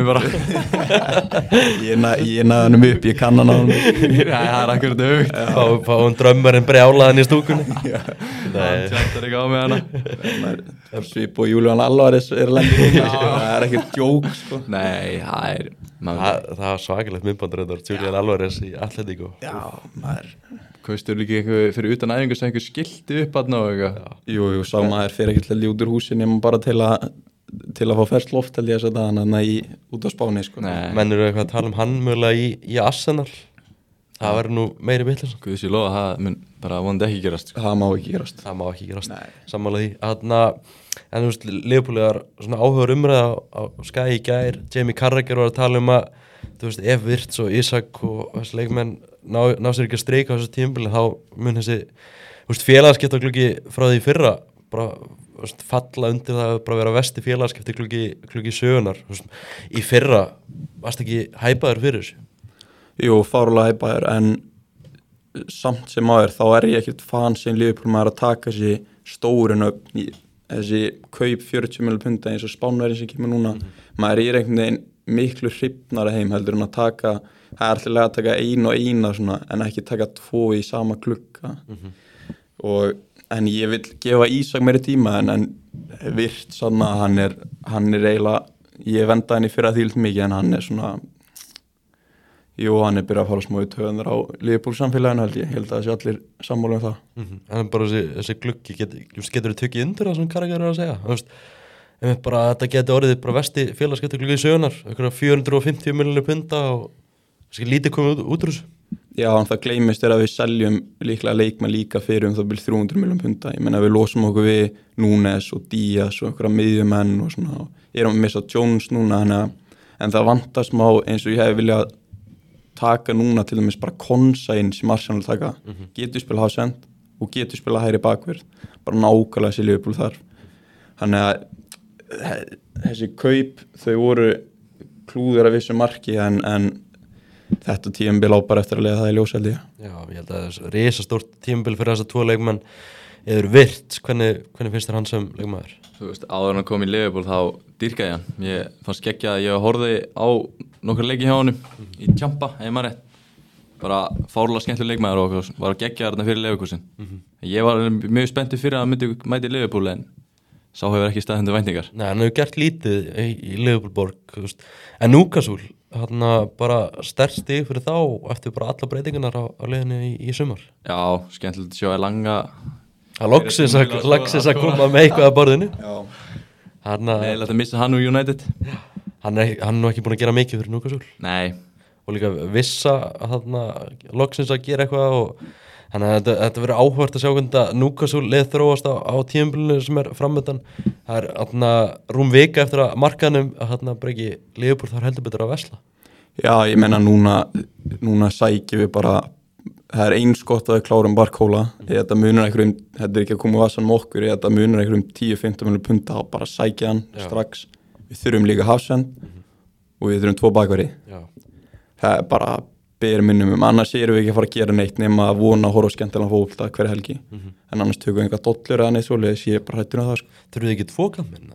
bara. Ég næði hann um upp, ég kann hann á hann. Nei, það er akkurat aukt. Fáum fá drömmarinn brjálaðan í stúkunni. Það tjáttar ekki á mig hana. Svip og Julián Alvarez er lendið. Það er ekkert djók, sko. Nei, það er... Þa, það var svakalegt myndbandur þetta, Julián Alvarez í Atletico. Já, maður... Kaustur líka eitthvað fyrir utan æfingu sem einhver skilti upp aðna og eitthvað? Jú, jú, sá maður fyrir ekkert lelli út úr húsin nema bara til að til að fá ferskt loft held ég að setja hann í út á Spáni sko. Menn eru eitthvað að tala um hann mögulega í, í Arsenal. Það verður nú meiri vitlis. Guðs ég lofa, það mun bara vonandi ekki gerast. Það má ekki gerast. Það má ekki gerast. Sammála því. Þarna, en þú veist, Liverpool er svona áhugaður umræða á Sky í gær. Jamie Carragher var að tala um að þú veist, ef Virts og Isak og þessi leikmenn ná, ná sér ekki að streika á þessu tímabili, þá mun þessi félagaskiptagluggi frá því fyrra bara veist, falla undir það að bara vera versti félagaskiptagluggi gluggi sögunar. Veist, í fyrra varst ekki hæpaður fyrir þessu? Jú, fárlega hæpaður, en samt sem aður þá er ég ekkert fan sem Liverpool maður að taka þessi stórun upp í þessi kaup fjörutíu milljón punda eins og Spánverðin sem kemur núna. Mm-hmm. Maður er einhvern veginn miklu hrifnara heim heldur en að taka, það er alltaf að taka einu og eina svona, en ekki taka tvo í sama klukka. Mm-hmm. Og, en ég vil gefa Isak meiri tíma en, en virt svona, hann er, hann er eiginlega, ég venda hann í fyrra þýlt mikið en hann er svona, jú, hann er byrjað að fara smá í töðunar á Liverpool samfélaginu held ég, ég held að það sé allir sammála um það. Mm-hmm. En bara þessi, þessi gluggi, get, getur þið tökið undir það sem Carragher er að segja? Þú veist, ef bara þetta geti orðið bara vesti félagaskiptagluggi í sögunar, eitthvað fjögur hundruð og fimmtíu milljónir punda og kannski lítið komið út, út úr þessu. Já, en það gleymist er að við seljum líklega leikmenn líka fyrir um það byrjum þrjú hundruð milljónir punda. Ég menna við losum okkur við Núnes og Díaz og einhverja miðjumenn og svona, og erum að missa Jones núna, hana, en það vantar smá eins og ég hef viljað taka núna til dæmis bara Konsa inn sem Arsenal taka, mm-hmm. getur spil hafa send og getur spila hægri bakverð, bara nákvæmlega þessi Liverpool þarf. Þannig að þessi kaup, þau voru klúður að vissu marki en, en þetta tímabil á bara eftir að leiða það í ljós held ég. Já, ég held að það er risastórt tímabil fyrir þessa tvo leikmenn eður virt, hvernig, hvernig finnst þér hann sem leikmaður? Þú veist, áður en hann kom í Liverpool þá dýrkaði hann. Ég fannst geggja að ég horfði á nokkur leiki hjá honum mm. í Champa, ef maður rétt. Bara fárlega skemmtileg leikmaður og var að geggja þarna fyrir Leverkusen. Mm -hmm. Ég var mjög spenntur fyrir að hann myndi mæti Liverpool en sá hefur ekki staðhendur væntingar. Nei, hann hefur gert lítið í, í Liverpoolborg, þú veist. En Newcastle, hann bara sterkt stig fyrir þá eftir bara alla breytingarnar á, á liðinu í, í sumar. Já, skemmtilegt að sjá að langa að loksins að, loksins að koma með eitthvað að borðinu. Já. Hann að Nei, láta missa hann úr United. Hann er, hann er nú ekki búin að gera mikið fyrir Newcastle. Nei. Og líka vissa hann að loksins að gera eitthvað og þannig að þetta, þetta verður áhvert að sjá hvernig að Newcastle leið þróast á, á tímabilinu sem er framöndan. Það er hann að rúm vika eftir að markanum að hann að breyki Liverpool þar heldur betur að vesla. Já, ég menna núna, núna sækjum við bara, það er eins gott að við klárum Barkóla. Mm. Þetta munur einhverjum, þetta er ekki að koma á vassan með okkur, þetta munur einhverjum tíu til fimmtán miljónir punta og bara sækja hann Já. strax. Við þurfum líka hafsend mm. og við þurfum tvo bakverði. Já. Það er bara ber minnum um, annars erum við ekki að fara að gera neitt nema að vona að horfa skemmtilega fótbolta hverja helgi. Mm -hmm. En annars tökum við einhver dollur eða neitt svoleiðis, ég er bara hættur á það sko. Þurfum við ekki tvo kantmenn?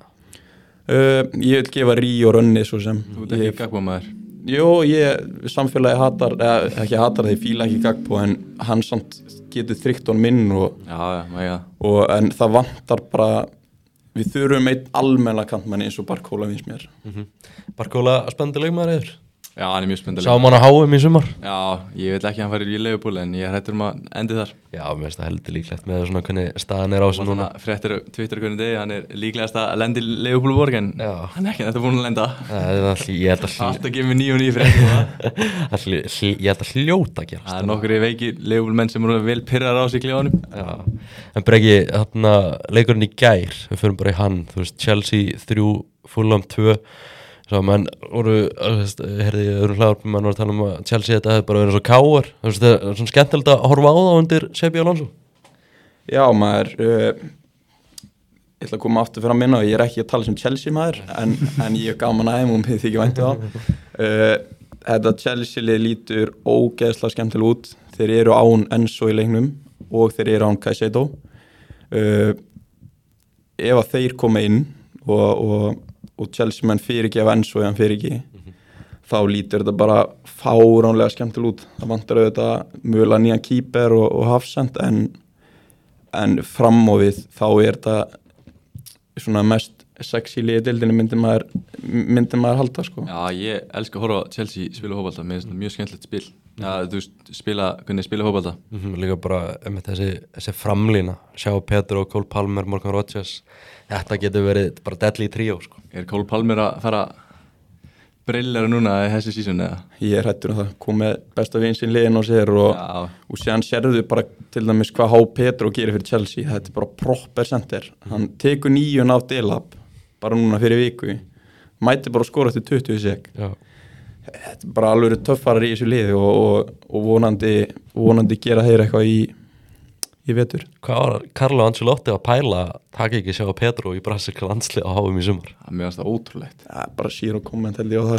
Uh, ég vil gefa Rí og Rönni svo sem. Þú ert ekki Gagbo-maður? Jó, ég, samfélagi hatar, eða ekki hatar það, ég fíla ekki Gagbo en hann samt getur þryggt honum inn og, já, já, og en það vantar bara, við þurfum einn almenna kantmenn eins og Barkóla finnst mér. Mm -hmm. Barkóla spennandi leikmaður eður? Já, hann er mjög spennandi. Sáum hann að H M í sumar? Já, ég vil ekki að hann fari í Liverpool en ég er hættur um að endi þar. Já, mér finnst það heldur líklegt með svona hvernig staðan er á þessu núna. Fréttir Twitter hvernig degi, hann er líklegast að lendi í Liverpool borg en Já. hann er ekki þetta búin að lenda. Það er alltaf, ég held að hljóta. Alltaf gefið mér níu og níu fréttir. Ég held að hljóta að gerast. Það er nokkur í veiki Liverpool menn sem eru vel pirrar á sig kljóðanum. Já, en Breki, þarna leikurinn í gær, við förum bara í hann, þú veist, Chelsea þrjú, Fulham tvö. Svo menn voru, herði ég öðrum hlaðarpum, menn voru að tala um að Chelsea þetta hefði bara verið svo káar. Þú veist, það er svona skemmtilegt að horfa á það undir Xabi Alonso. Já, maður, uh, ég ætla að koma aftur fyrir að minna og ég er ekki að tala sem Chelsea maður, en, en ég er gaman aðeim og mér þykir væntu á. Uh, þetta Chelsea-lið lítur ógeðslega skemmtilega út. Þeir eru án Enzo í leiknum og þeir eru án Caicedo. Uh, ef að þeir koma inn og... og og Chelsea menn fyrir ekki af Enzo eða hann fyrir ekki mm-hmm. þá lítur þetta bara fáránlega skemmtilega út. Það vantar auðvitað mögulega nýjan keeper og, og hafsend en, en fram á við þá er þetta svona mest sexy liði deildinni myndi maður, myndi maður halda sko. Já, ég elska að horfa Chelsea spila fótbolta, mér finnst þetta mjög skemmtilegt spil. Já, þú veist, spila, hvernig spila fótbolta. Mm-hmm, líka bara um þessi, þessi framlína, sjá Pedro, Cole Palmer, Morgan Rodgers, þetta getur verið bara deadly tríó sko. Er Cole Palmer að fara brillera núna í þessu sísón eða? Ég er hættur um það, kom með besta vin sín liðin á sér og, og séðan sérðu bara til dæmis hvað H. Pedro gerir fyrir Chelsea, þetta er bara proper center. Hann tekur nýjun af Delap bara núna fyrir viku, mæti bara að skora eftir tuttugu sek. Þetta er bara alveg töffarar í þessu liði og, og, og vonandi, vonandi gera þeir eitthvað í í vetur. Hvað var Carlo Ancelotti að pæla taka ekki sjá Pedro í brasilíska landslið á H M í sumar? Það mér finnst það ótrúlegt. Ja, bara sír og komment held ég á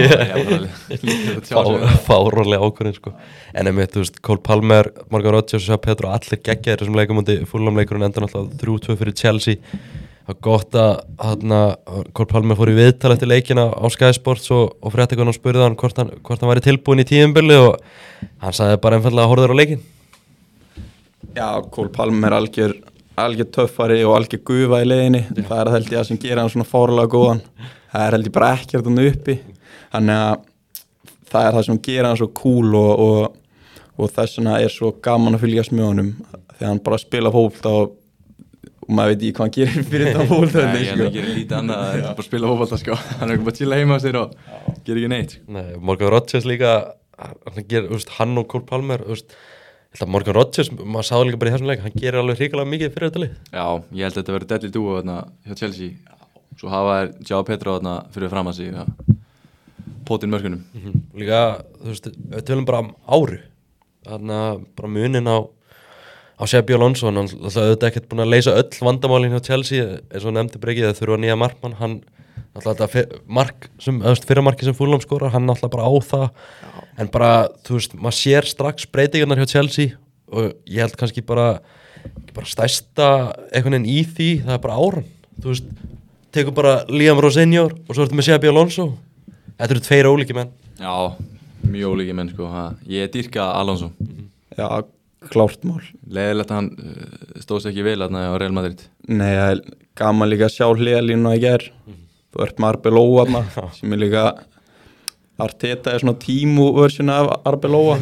það. Fáránlega ákvörðin sko. En einmitt, þú veist, Cole Palmer, Morgan Rodgers og Pedro, allir geggjaðir þessum leikumóti, Fulham-leikurinn endur náttúrulega þrjú tvö fyrir Chelsea. Það var gott að hana, Cole Palmer fór í viðtal eftir leikina á Sky Sports og, og fréttakona spurði hann hvort hann, hvort hann væri tilbúin í tímabili og hann sagði bara einfaldlega að horfa á leikinn. Já, Cole Palmer er algjör, algjör töffari og algjör gufa í leiðinni. Já. Það er held ég að sem gera hann svona fárlega góðan. Það er held ég bara ekkert hann uppi. Þannig að það er það sem gera hann svo cool og, og, og þess vegna er svo gaman að fylgjast með honum. Þegar hann bara spila fótbolta og, og maður veit ekki hvað hann gerir fyrir þetta fótbolta. Nei, ég held að gera lítið annað að bara spila fótbolta sko. Hann er ekki bara að chilla heima á sér og gera ekki neitt. Nei, Morgan Rodgers líka, hann, ger, veist, hann og Cole Palmer, veist, Morgan Rodgers, maður sáðu líka bara í þessum leik, hann gerir alveg hrikalega mikið fyrir þetta lið. Já, ég held að þetta verður deadly duo þarna hjá Chelsea. Svo hafa þær João Pedro þarna fyrir fram að sig, ja. Potinn mörkunum. Mm-hmm. Líka, þú veist, við tölum bara um áru. Þarna bara munin á, á á Xabi Alonso, hann er alltaf auðvitað ekkert búin að leysa öll vandamálin hjá Chelsea eins og nefndi Breki, það þurfa nýja markmann, hann alltaf þetta mark sem, fyrra marki sem Fulham skorar, hann alltaf bara á það Já. En bara, þú veist, maður sér strax breytingarnar hjá Chelsea og ég held kannski bara, bara stærsta einhvern veginn í því, það er bara áran, þú veist, tekur bara Liam Rosinjor og svo ertu með Xabi Alonso, þetta eru tveir ólíki menn. Já, mjög ólíki menn sko, ha. Ég dýrka Alonso. Já, klárt mál. Leiðilegt að hann stóð sér ekki vel þarna á Real Madrid. Nei, það er gaman líka að sjá hliðalínu að ger. Þú ert með Arbeloa þarna, sem er líka Arteta er svona tímu-version af Arbeloa.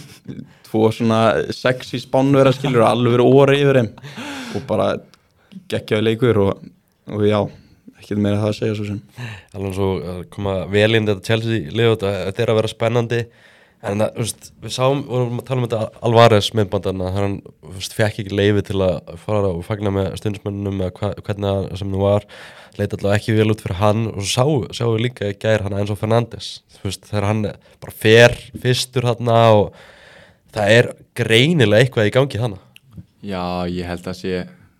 Tvo svona sexy spánverðar skilur og alveg verið orði yfir þeim og bara geggjaði leikur og, og já, ekkert meira það að segja svo sem. Alveg svo koma vel inn þetta Chelsea-lið og þetta er að vera spennandi. En það, þú veist, við sáum, við vorum að tala um þetta Alvarez myndbandarna, þegar hann, þú veist, fekk ekki leyfi til að fara og fagna með stundsmönnum eða hva, hvernig það sem það var, leit allavega ekki vel út fyrir hann og svo sáu, sáu við líka í gær hann Enzo Fernandes, þú veist, þegar hann bara fer fyrstur þarna og það er greinilega eitthvað í gangi þarna. Já, ég held að sé,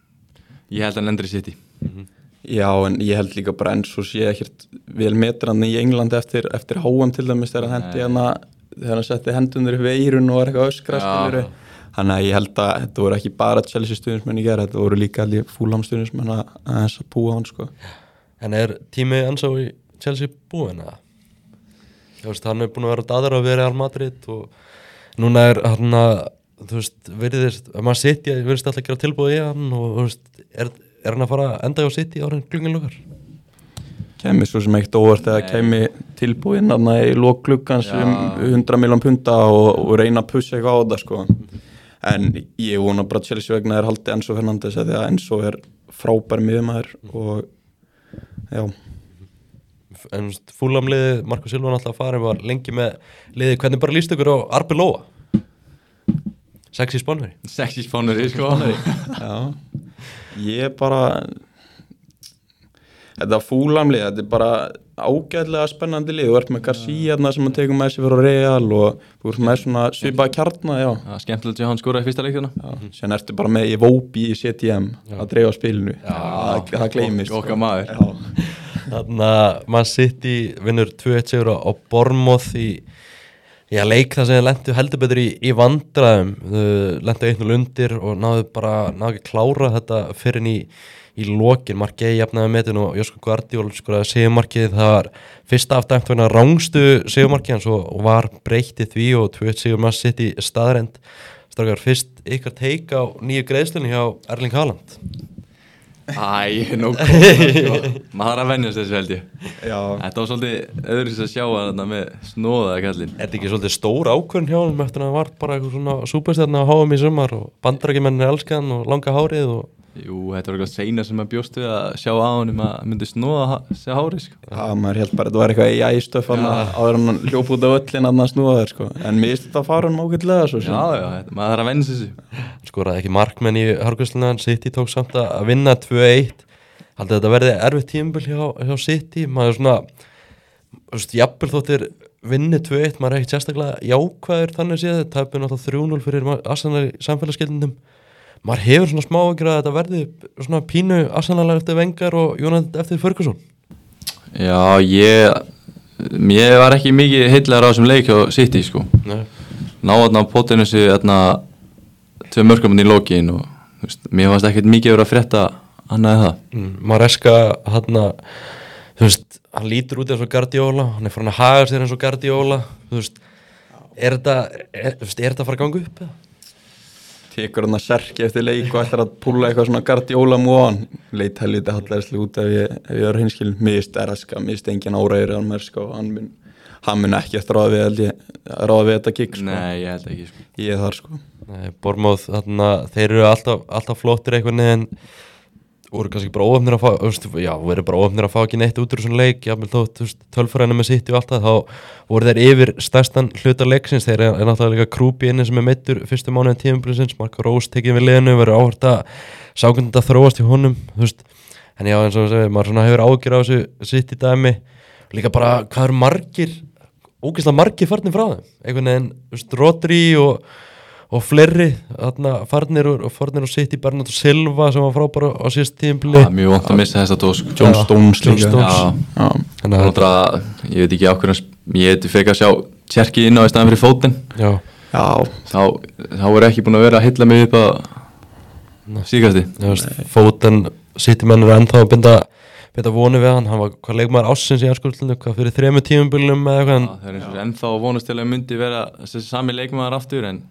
ég held að hann endur í City. Mm-hmm. Já, en ég held líka bara Enzo sé ekkert vel metran í Englandi eftir, eftir H M til dæmis þegar hann hendi hann að þegar hann setti hendunir upp veirun og var eitthvað öskra skilur þannig að ég held að þetta voru ekki bara Chelsea stuðnismenn í gær, þetta voru líka allir Fulham stuðnismenn að þess að búa hann sko. En er tími Enzo í Chelsea búinn eða? Þú veist, hann er búin að vera daður að vera í Real Madrid og núna er hann að, þú veist, veriðist að maður City, veriðist alltaf að gera tilbúið í hann og þú veist, er, er hann að fara að enda á City árin glungin lukkar? Kemi svo sem eitt óvart eða kemi tilbúinn þarna í lok gluggans um hundrað milljón punta og, og reyna að pussa eitthvað á það sko. En ég vona bara að Chelsea vegna er haldið Enzo Fernandes að því að Enzo er frábær miðjumaður og já. En Fulham liðið, Marco Silva náttúrulega farin var lengi með liðið, hvernig bara líst ykkur á Arbeloa? Sexy spánveri. Sexy spánveri, sko. Já, ég bara þetta Fulham-lið, þetta er bara ágætlega spennandi lið, þú ert með Garcia sem að tegur með sér fyrir Real og þú ert með svona svipaða kjarna, já. Já, skemmtilegt að hann skoraði fyrsta leikina. Já, sen ertu bara með Iwobi í C T M að dreifa spilinu. Já, það, það gleymist. Okkar maður. Já. Þannig að Man City vinnur tvö eitt sigur á Bournemouth í já, leik þar sem þið lentu heldur betur í, í vandræðum. Þau lentu einn og undir og náðu bara, náðu ekki klára þetta fyrir í í lokin, Markey jafnaði metin og Josko Guardiol skoraði sigurmarkið, það var fyrsta afdæmt vegna rangstu sigurmarkið en svo var breytti því og tvö eitt sigur Man City staðrend. Strákar, fyrst ykkar teik á nýju greiðslunni hjá Erling Haaland. Æ, nú komið, maður að venjast þessu held ég. Já. Þetta var svolítið öðruvísi að sjá að með snóðaða kallinn. Er þetta ekki svolítið stór ákvörn hjá hann eftir að það var bara eitthvað svona súperstjarna á H M í sumar og bandarækjumennir elska hann og langa hárið og jú, þetta var eitthvað seina sem maður bjóst við að sjá á hann um að myndi snúða sig hárið sko. Já, maður held bara að þetta var eitthvað í æstöf áður hann hljóp út á öllin að hann snúða þér sko. En mér finnst þetta að fara hann ágætlega svo sem. Já, já, þetta, maður þarf að venja þessu. Skoraði ekki markmenn í hárgreiðsluna, City tók samt að vinna tvö eitt. Haldið þetta verði erfitt tímabil hjá, hjá City, maður svona, þú veist, jafnvel þóttir vinni tvö eitt, maður er ekkert sérstaklega jákvæður þannig séð, tapir náttúrulega þrjú núll fyrir Arsenal í samfélagsgildindum. Maður hefur svona smá að gera að þetta verði svona pínu Arsenal eftir Wenger og United eftir Ferguson. Já, ég mér var ekki mikið heillaður á þessum leik hjá City sko. Nei. Náðan á potinu sig þarna tvö mörkum í lokin og veist, mér fannst ekkert mikið verið að frétta annað en það. Mm, Maresca hann að, þú veist, hann lítur út eins og Guardiola, hann er farin að haga sér eins og Guardiola, þú veist, er þetta, er, er þetta að fara að ganga upp eða? Tekur hann að serki eftir leik og ætlar að púla eitthvað svona Guardiola múan leit helviti hallæðislega út ef ég, ef ég er hinskil mist Ereska, mist engin áræður hann Merska og hann mun, hann mun ekki eftir ráða við, held ég, ráða við þetta gig sko. Nei, ég held ekki sko. Ég er þar sko. Nei, Bournemouth, þarna, þeir eru alltaf, alltaf flottir eitthvað en voru kannski bara óöfnir að fá, veist, já, voru bara óöfnir að fá ekki neitt út úr svona leik, já, þótt, tölfræðina með City og allt það, þá voru þeir yfir stærstan hluta leiksins, þeir er náttúrulega líka Krúpi inni sem er meiddur fyrstu mánuðin tímabilsins, Marco Rose tekið við liðinu, verður áhört að sákund að þróast í honum, þú veist, en já, eins og segir, maður svona hefur ágjur á þessu City dæmi, líka bara hvað eru margir, ógeðslega margir farnir frá þeim, einhvern veginn, þú veist, Rodri og og fleiri þarna farnir og, og farnir og sitt í Bernardo Silva sem var frábæra á síðast tímabili. Það er mjög vont að missa þessa tósk. John Stones John líka. Stones. Já, Já. Þannig að Náttúrulega, ég veit ekki á hvernig, ég heiti fekk að sjá Cherky inn á í staðan fyrir fótinn. já, Já, Þá, þá voru ekki búin að vera að hylla mig upp að síkasti. þú veist, Foden sitt í menn er ennþá að binda binda vonu við hann, hann var hvað leikmaður ársins í enskurlunum, hvað fyrir þremur tímabilium eða eitthvað, Það er eins og ennþá að vonast til að myndi vera þessi sami leikmaður aftur en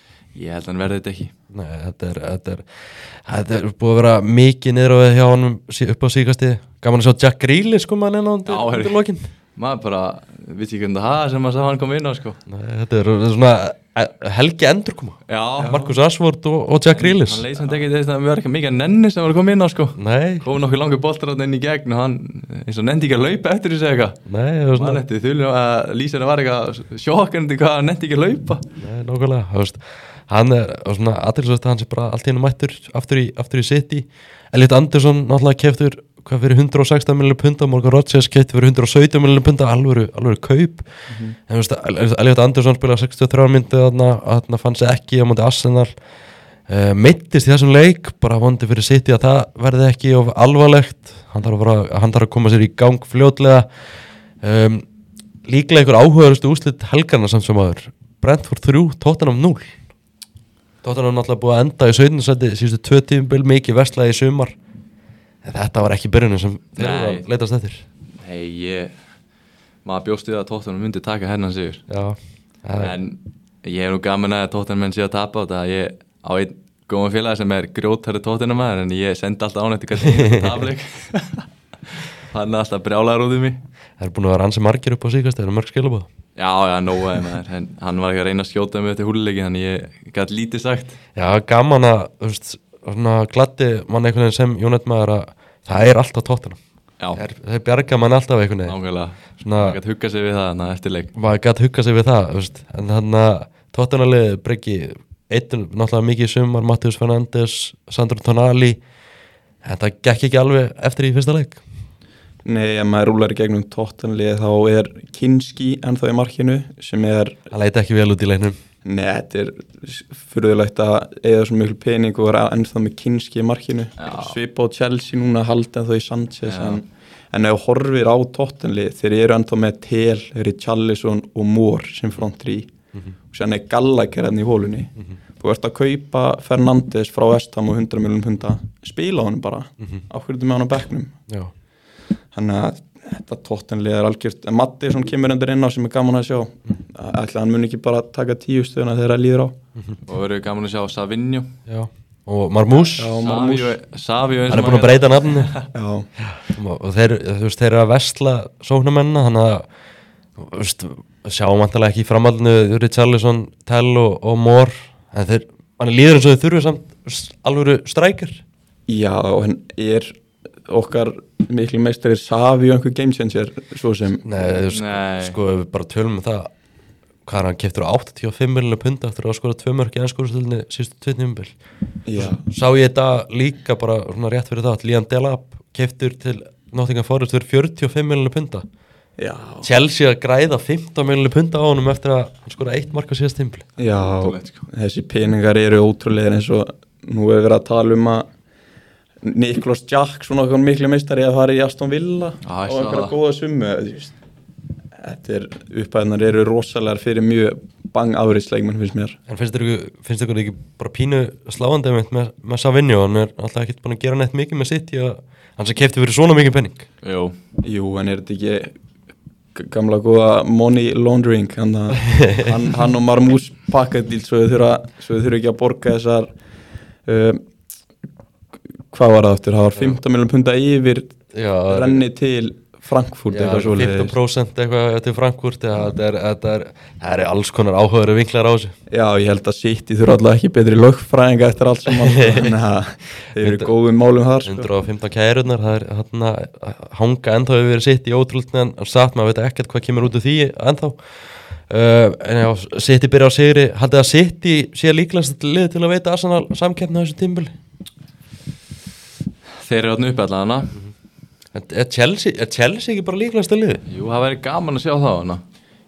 ég held að hann verði þetta ekki. nei, þetta er, þetta er þetta er búið að vera mikið niður á við hjá hann upp á síkasti, gaman að sjá Jack Grealish sko maður inn á Já, herri. undir lokin. Maður bara, vissi ekki hvernig það hafa sem að sá hann kom inn á sko. Nei, þetta er svona eh, helgi endurkoma, Já, Marcus Rashford og, og Jack Grealish. hann leið samt ekki þess að það var ekki mikið að nenni sem var að koma inn á sko. Nei, Kom nokkuð langur boltar inn í gegn og hann eins og nefndi ekki að laupa eftir þessu eitthvað. nei, það var Man svona, eftir þullu að Lísarinn var eitthvað sjokkandi hvað hann nefndi ekki að laupa. nei, nákvæmlega, þú veist, hann er og svona aðtilsvægt að hann sé bara allt í hennu mættur aftur í, aftur í City. Elliot Anderson náttúrulega keftur hvað fyrir hundrað og sextán miljónir punda, Morgan Rodgers keftur fyrir hundrað og sautján miljónir punda, alvöru, alvöru kaup. En þú veist, Elliot Anderson spilaði sextíu og þrjár mínútur þarna, þarna fann sig ekki á móti Arsenal, uh, meiddist í þessum leik, bara vondi fyrir City að það verði ekki of alvarlegt, hann þarf að, fara, hann þarf að koma sér í gang fljótlega. um, líklega einhver áhugaðustu úrslit helgarna samt sem aður, Brentford þrjú, Tottenham núll. Tottenham náttúrulega búið að enda í sautjánda sæti síðustu tvö tímabil, mikið verslaði í sumar, en þetta var ekki byrjunin sem þeir eru Nei. að leitast eftir. Nei, ég maður bjóst við að Tottenham myndi taka hennan sigur. Já, það er- En ég hef nú gaman að Tottenham menn sé að tapa á þetta. Ég á einn góðan félag sem er grjótari Tottenham maður en ég sendi alltaf án eftir hvað tapleik. Hann er alltaf brjálaður út í mig. það er búin að vera ansi margir upp á síkast, það eru mörg skilabóð. Já, já, nóaði maður, en hann var ekki að reyna að skjóta mig eftir húluleiki, þannig ég gæti lítið sagt. Já, gaman að, þú veist, svona gladdi mann einhvern veginn sem Jónett maður að það er alltaf Tottenham. Já, Þeir, þeir bjarga mann alltaf einhvern veginn. nákvæmlega. Svona, Ég gæti huggað sig við það þannig eftir leik. maður gæti huggað sig við það, þú veist, en þannig að Tottenham-liðið breyki einn, náttúrulega mikið í sumar, Matheus Fernandes, Sandro Tonali, en það gekk ekki alveg eftir í fyrsta leik. Nei, ef maður rúlar í gegnum Tottenham-lið þá er Kinski ennþá í markinu sem er, Það leiti ekki vel út í leiknum. nei, þetta er furðulegt að eða svo miklu pening og vera ennþá með Kinski í markinu. Já. Svipa á Chelsea núna, halda ennþá í Sanchez, Já. en, en ef þú horfir á Tottenham-lið, þeir eru ennþá með Tel, Richarlison og Moore sem front þrjú og sen er Gallagher hérna í hólunni. Þú ert að kaupa Fernandes frá West Ham og hundrað milljón punda, spila honum bara, á hverju með hann á bekknum. Já. Þannig að þetta Tottenham-lið er algjört, en Matti sem kemur endur inn á sem er gaman að sjá, ætla hann mun ekki bara taka tíu stöðuna þegar það líður á. Og verður gaman að sjá Savinho. Já. Og Marmús, Já, Marmús. Savio, Savio eins hann og er búin að maður- breyta nafninu. Já, Og þeir, þú veist, þeir eru að versla sóknarmennina, þannig að, þú veist, sjáum vantilega ekki í framhaldinu Richarlison, Tell og, og Moore, en þeir, hann er líður eins og þeir þurfi samt alvöru strækjar. já, og hann er okkar miklu meistari Savi og einhver game changer, svo sem, Nei, sko, Nei. sko, ef við bara tölum um það, hvað er hann keftur á áttatíu og fimm miljónir punda eftir að skora tvö mörk í ennskóðstöldinni síðustu tvö tímabil. já, Sá ég þetta líka bara svona rétt fyrir það, Liam Delap keftur til Nottingham Forest fyrir fjörutíu og fimm miljónir punda. já, Chelsea að græða fimmtán miljónir punda á honum eftir að hann skora eitt mark á síðast tímabil. já, Ótrúlegt, sko. þessi peningar eru ótrúlega eins og nú hefur verið að tala um að Niklas Jackson og okkur miklu meistari að fara í Aston Villa Já, og ég sá einhverja það. góða summu, þú veist. Þetta er, upphæðnar eru rosalegar fyrir mjög bang afreitsleikmenn finnst mér. En finnst ykkur, finnst ykkur ekki bara pínu sláandi einmitt með, með Savinho, hann er alltaf ekki búin að gera neitt mikið með sitt í að hann sem kefti fyrir svona mikið penning. Jú, Jú, en er þetta ekki g- gamla góða money laundering, hann, að- hann, hann og Marmús pakkadíl svo þau þurfa, svo þau þurfa ekki að borga þessar, uh, hvað var það aftur, það var fimmtán miljónir punda yfir Já, renni til Frankfurt já, eitthvað svo fimmtán prósent eitthvað til Frankfurt, ja, þetta er, þetta er, það er alls konar áhugaður vinklar á þessu. Já, ég held að City þurfa alltaf ekki betri lögfræðinga eftir allt sem allt, þannig að þeir eru góðum málum þar, sko. hundrað og fimmtán kærurnar, það er hann að hanga ennþá hefur verið sitt í ótrúldin en satt maður veit ekkert hvað kemur út úr því ennþá. Uh, en já, City byrja á sigri, haldið að City sé líklegast liðið til að veita Arsenal samkeppni á þessu tímabili. þeir eru átni upp allan En Er Chelsea, er Chelsea ekki bara líklegast að liðið? Jú, það væri gaman að sjá það hana.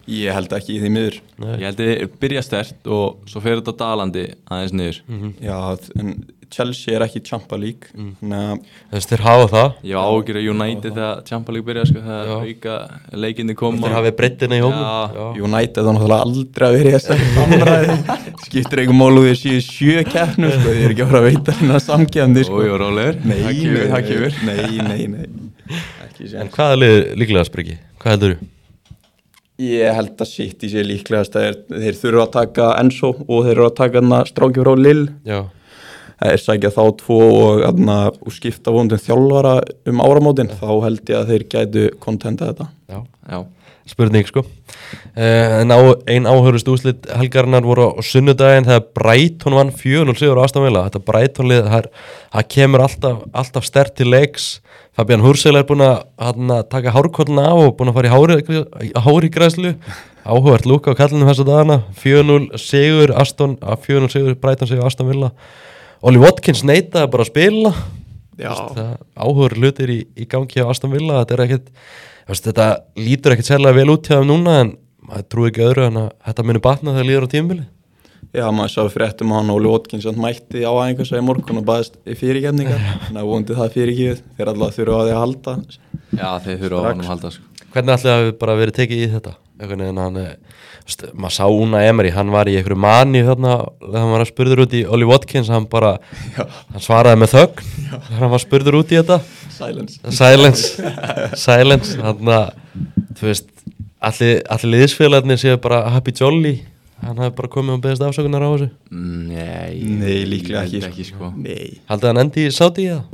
Ég held ekki í því miður. Ég held að þið byrja stert og svo fer þetta dalandi aðeins niður. Mhm. Já, en Chelsea er ekki Champa League. Þannig að Þess þeir hafa það. Ég var ágjur að United þegar Champa League byrja, sko, þegar Já. auka leikinni koma. Þeir hafi breyttina í hómum. Já. United þá náttúrulega aldrei að vera í þessari samræði. Skiptir einhver mál úr því að séu sjö keppnum, sko. Ég er ekki að fara að veita hérna samkefandi, sko. Ójú, rólegur. Nei, Það nei, kemur, það kemur. nei, nei, nei. Ekki En sér. hvað er lið líklega spriki? Hvað heldur þú? Ég held að City sé líklegast að þeir, þeir þurfa að taka Enzo og þeir eru að taka hana stráki frá Lille. Já. Það er sækja þá tvo og, hana, og skipta vondum þjálfara um áramótin. Þá held ég að þeir gætu kontenta þetta. Já. Já. Spurning sko. Uh, en á, ein áhörust úslit helgarinnar voru á sunnudaginn þegar Brighton vann fjögur núll sigur á Aston Villa. Þetta Brighton lið, það, það kemur alltaf, alltaf sterkt til leiks. Fabian Hursel er búin að, að taka hárkollina af og búin að fara í hári, hári græslu. Áhugavert lúka á kallinu þessa dagana. fjögur núll sigur Aston, fjögur núll sigur Brighton sigur Aston Villa. Oli Watkins neitaði bara að spila. Já. Áhugaður hlutir í, í gangi á Aston Villa. Þetta er ekkit, veist, þetta lítur ekkit sérlega vel út hjá þeim núna en maður trúi ekki öðru en að þetta muni batna þegar líður á tímabili. Já, maður sá fréttum að hann Oli Watkins hann mætti á æfingasvæði í morgun og baðist í fyrirgefningar. Þannig að vonandi það fyrirgefið. Þeir alltaf þurfa að því að halda. Já, þeir þurfa á honum að halda, sko. Hvernig ætli það hafi bara verið tekið í þetta? Einhvern veginn hann, veist, maður sá Unai Emery, hann var í einhverju mani þarna þegar hann var að spurður út í Oli Watkins, hann bara, Já. hann svaraði með þögn þegar hann var spurður út í þetta. Silence. Silence, silence, þannig að, þú veist, allir, allir liðsfélagarnir séu bara happy jolly, hann hafi bara komið og beðist afsökunar á þessu. Nei, Nei, líklega ég held ekki, ekki, sko. Nei. Haldið hann endi í Saudi eða?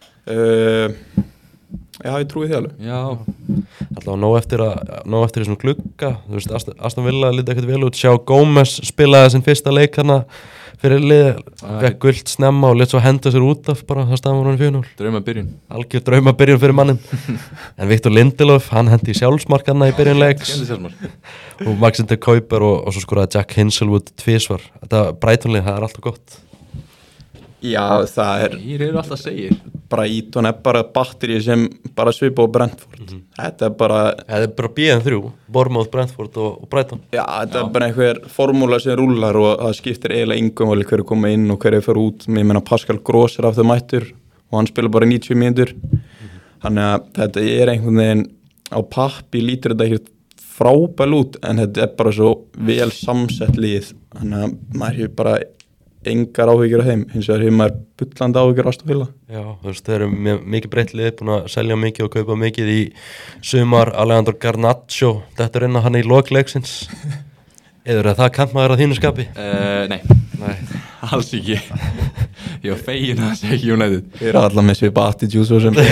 Uh, já, ég trúi því alveg. Já, Alltaf nóg eftir, að, nóg eftir þessum glugga, þú veist, Aston, Aston Villa lítið ekkert vel út, sjá Gómez spilaði sinn fyrsta leik hana fyrir lið, fekk gult snemma og lit svo henda sér út af bara, það stafum hann fjögur núll. drauma byrjun. Algjör drauma byrjun fyrir mannin. En Victor Lindelof, hann hendi sjálfsmarkanna í byrjun leiks Skemmti sjálfsmark. og Maxim de Kuiper og, og svo skoraði Jack Hinselwood tvísvar. Þetta Brightonlið, það er alltaf gott. Já, það er Þeir eru alltaf segir. Brighton er bara batteri sem bara svipa á Brentford. Þetta er bara, Það er bara B N þrjú, Bournemouth, Brentford og, og Brighton. já, þetta er bara einhver formúla sem rúlar og það skiptir eiginlega engum vali hverju koma inn og hverju fer út. Ég meina Pascal Gross er af þau mættur og hann spila bara níutíu mínútur. Þannig að þetta er einhvern veginn á pappi lítur þetta ekki frábæl út en þetta er bara svo vel samsett lið. Þannig að maður hefur bara engar áhyggjur af þeim, hins vegar hefur maður bullandi áhyggjur á Aston Villa. Já, þú veist, þeir eru mjög, mikið breytt lið, búin að selja mikið og kaupa mikið í sumar. Alejandro Garnacho, þetta er inn að hann í lokleiksins. Eður er það kantmaður á þínu skapi? Uh, nei, Nei. alls ekki. Ég var fegin að það sé ekki United. Þeir eru allar með svipa attitude svo sem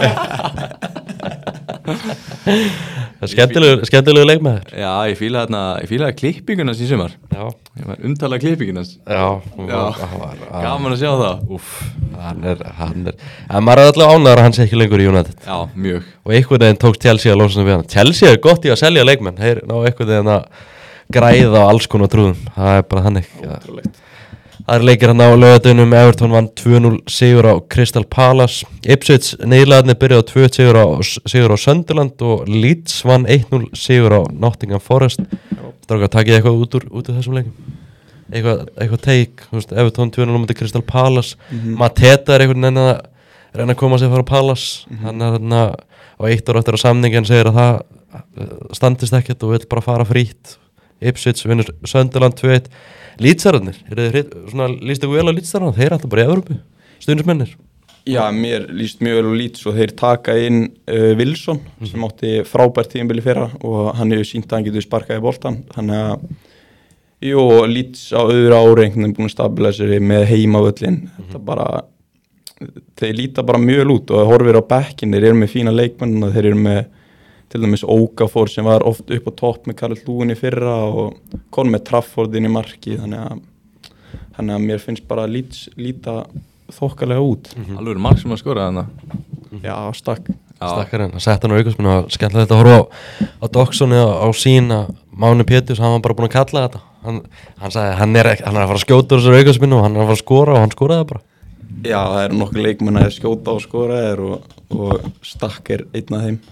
Það er skemmtilegu, skemmtilegu leikmaður. Já, ég fíla þarna, ég fíla klippinguna sín sumar. Já, Ég var umtalað klippingunans. já, hún Já, var- hann var- hann- gaman að sjá það. Úff, hann er, hann er, en maður er alltaf ánægður að hann sé ekki lengur í United. Já, mjög. Og einhvern veginn tók Chelsea að lósa við hann. Chelsea er gott í að selja leikmenn, þeir ná einhvern veginn að græða á alls konar trúðum. Það er bara þannig. Ótrúlegt. Það er leikir hann á laugadunum, Everton vann tvö núll sigur á Crystal Palace, Ipswich nýlaðarnir byrjaði á tvö eitt sigur á, sigur á Sunderland og Leeds vann eitt núll sigur á Nottingham Forest. Strákar, takið eitthvað út úr, út úr þessum leikum? Eitthvað, eitthvað teik, þú veist, Everton tvö núll á móti Crystal Palace, Mateta er einhvern veginn að reyna að koma sér frá Palace, hann er þarna á eitt ára eftir að samningin segir að það uh, standist ekkert og vill bara fara frýtt. Ipswich vinnur Sunderland tvö eitt. Lítsararnir, er þið svona, líst ykkur vel á Lítsararna? Þeir er alltaf bara í Evrópu, stundismennir. Já, mér líst mjög vel á Leeds og þeir taka inn uh, Wilson sem átti frábært tímabili fyrra og hann hefur sínt að hann getur sparkað í boltan. Þannig að, jú, Leeds á öðru ári einhvern veginn búin að stabila sér með heimavöllin. Þetta bara, þeir líta bara mjög vel út og horfir á bekkinn, þeir eru með fína leikmenn og þeir eru með til dæmis Okafor sem var oft upp á topp með Karl Lúin í fyrra og kom með Trafford inn í marki, þannig að, þannig að mér finnst bara Leeds líta þokkalega út. Mm. Alveg marg sem að skora þarna. Já, stakk. Stakkarinn, að setja hann á aukaspinu og skemmtilegt að horfa á, á Docksoni á, á sína Máni Péturs, hann var bara búin að kalla þetta. Hann, hann sagði, hann er, hann er að fara að skjóta úr þessar aukaspinu og hann er að fara að skora og hann skoraði bara. Já, það eru nokkuð leikmenn að skjóta og skora þér og, og stakk er einn af þeim.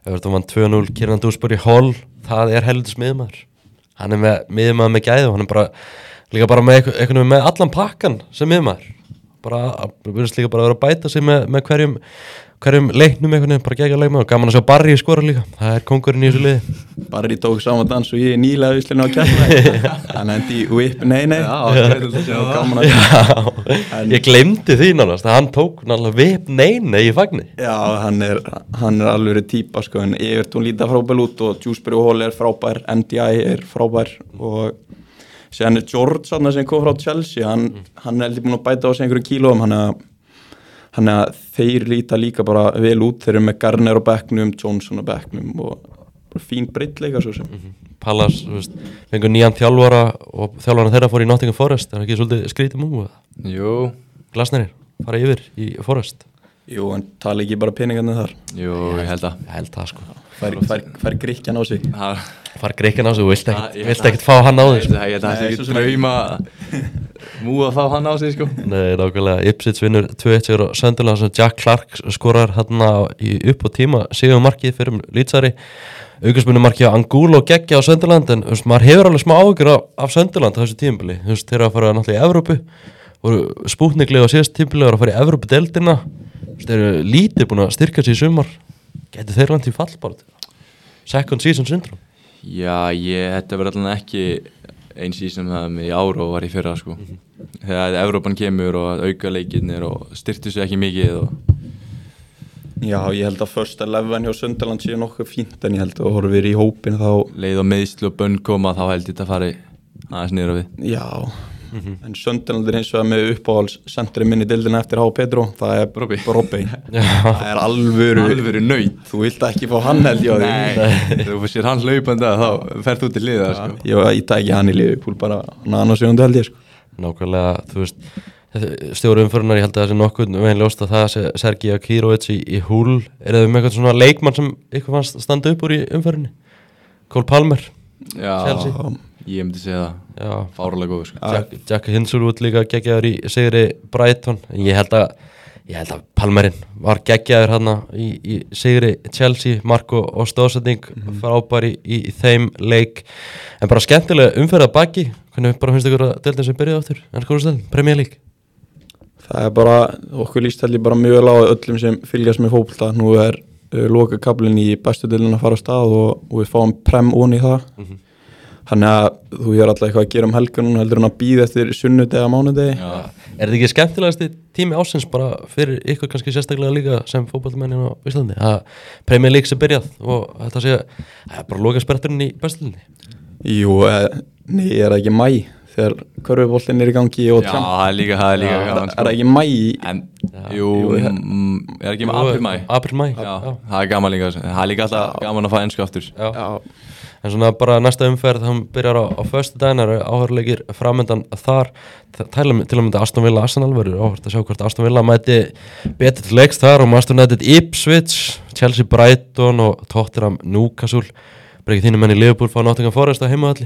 Everton vann tvö núll, Kieran Dewsbury Hall, það er heldur smiðmaður. Hann er með miðmaður með gæði og hann er bara líka bara með eitthvað með allan pakkan sem miðmaður. Bara, virðist líka bara að vera að bæta sig með, með hverjum, hverjum leiknum einhvern veginn, bara gegja leikmaður. Gaman að sjá Barry skora líka, það er kóngurinn í þessu liði. Barry tók saman dans og ég nýlega vislinu á kjærlega. Hann hendi í whip, nei, nei. Já, gaman að sjá. Ég glemdi því nánast, hann tók náttúrulega whip, nei, nei í fagni. Já, hann er, hann er alveg típa, sko, en Everton líta frábær út og Dewsbury Hall er frábær, N D I er frábær og sen er George sem kom frá Chelsea, hann, mm. hann er heldur búin að bæta á sig einhverju kílóum, hann er hann er að þeir líta líka bara vel út, þeir eru með Garner á bekknum, Johnson á bekknum og fín breytleika svo sem. Mm-hmm. Pallas, þú veist, fengur nýjan þjálfara og þjálfarna þeirra fór í Nottingham Forest, er það ekki svolítið skrítið múið? Jú. Glasnerir, fara yfir í Forest. Jú, en tala ekki bara peningarnir þar. Jú, ég held að. Ég held það, sko. Fær, fær, fær Gríkjan á sig. Ha. Fær Gríkjan á sig, þú vilt ekkert, vilt ekkert fá hann á þig. Ég held að það er ekki drauma múið að fá hann á sig, sko. Nei, nákvæmlega, Ipswich vinnur tvö eitt sigur á Sunderland sem Jack Clark skorar hann í upp á tíma sigurmarkið fyrir Lítsari. Aukaspunumarkið á Angulo geggja á Sunderland, en þú veist, maður hefur alveg smá áhyggjur af, af Sunderland á þessu tímabili. Þú veist, þeir eru að fara náttúrulega í Evrópu, voru spútniklega á síðast tímabili, voru að fara í Evrópudeildina. Þeir eru lítið búin að styrka sig í sumar. Gætu þeir lent í fallbaráttu? Second season syndrome? Já, ég, þetta verður allavega ekki einn season það með í ár og var í fyrra, sko. Mm-hmm. Þegar Evrópan kemur og auka leikirnir og styrktu sig ekki mikið og... Já, ég held að första eleven hjá Sunderland sé nokkuð fínt, en ég held að horfir í hópin þá... Leið og meðsl og bönn koma, þá held ég þetta að fara aðeins niður á við. Já, mm-hmm. En Sunderland er eins og með uppáhaldscentri minni dildina eftir H. Pedro, það er Brobbey. Brobbey. Það er alvöru... Alvöru nöyt. Þú vilt ekki fá hann held ég á því. Nei, þú sér hann hlaupandi að þá ferð þú til liða, sko. Já, ég tæki hann í Liverpool bara annars sjöundu held ég, sko. Nákvæmlega, þú veist... Stjóri umförunar, ég held að það sé nokkuð veginn ljóst að það sé Sergei Akirovic í, í Hull. Er það með eitthvað svona leikmann sem ykkur fannst standa upp úr í umförunni? Cole Palmer, já, Chelsea. Ég myndi segja það, fárlega góður, sko. Jack, Jack Hinshelwood líka geggjaður í sigri Brighton. Ég held að, ég held að Palmerinn var geggjaður hérna í, í sigri Chelsea, Marko og stóðsetning mm-hmm. frábær í, í, í þeim leik. En bara skemmtilega umferð að baki. Hvernig bara finnst ykkur að deildin sem byrjaði áttur? En hvað er stæðin? Premier League? Það er bara, okkur líst held ég bara mjög lág öllum sem fylgjast með fótbolta. Nú er uh, loka kablinn í bestu deildin að fara á stað og, og við fáum prem ón í það. Mm-hmm. Þannig að þú er alltaf eitthvað að gera um helgun heldur en að bíða eftir sunnudegi að mánudegi. Já. Er þetta ekki skemmtilegasti tími ásins bara fyrir ykkur kannski sérstaklega líka sem fótboltamennin á Íslandi? Að Premier League sé byrjað og þetta sé að bara loka spretturinn í bestu deildinni? Jú, nei, er það ekki mæ þegar körfuboltinn er í gangi og já, það er líka, það er líka gaman, sko. Er það ekki mæ? En, jú, mm, er það ekki með apríl mæ? Apríl mæ, já, já, það er gaman líka, það er líka alltaf já. Gaman að fá ensku aftur. Já, já. En svona bara næsta umferð, hann byrjar á, á föstudaginn, það eru áhörleikir framöndan þar, til að mynda Aston Villa Arsenal, verður áhört að sjá hvort Aston Villa mæti betur til leiks þar og Manchester United Ipswich, Chelsea Brighton og Tottenham Newcastle. Brekið þínu menn í Liverpool fá Nottingham Forest á heimavalli?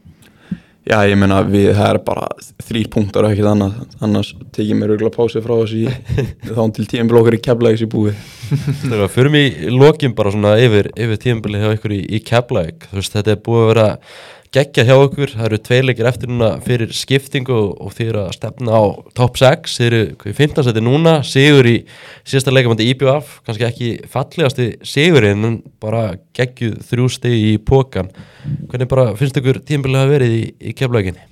Já, ég meina við, það er bara þrír punktar og ekkert annað, annars tekið mér örgulega pásu frá þessi þá til tímabil okkar í Keflavík í búið. Þegar við förum í lokin bara svona yfir, yfir tímabili hjá ykkur í, í Keflavík, þú veist, þetta er búið að vera geggja hjá okkur, það eru tveir leikir eftir núna fyrir skiptingu og, og þið eru að stefna á top sex, þið eru í fimmta sæti núna, sigur í síðasta leikamandi í B V F, kannski ekki fallegasti sigurinn, en bara geggjuð þrjú stig í pokan. Hvernig bara finnst ykkur tímabilið að verið í, í Keflavíkinni?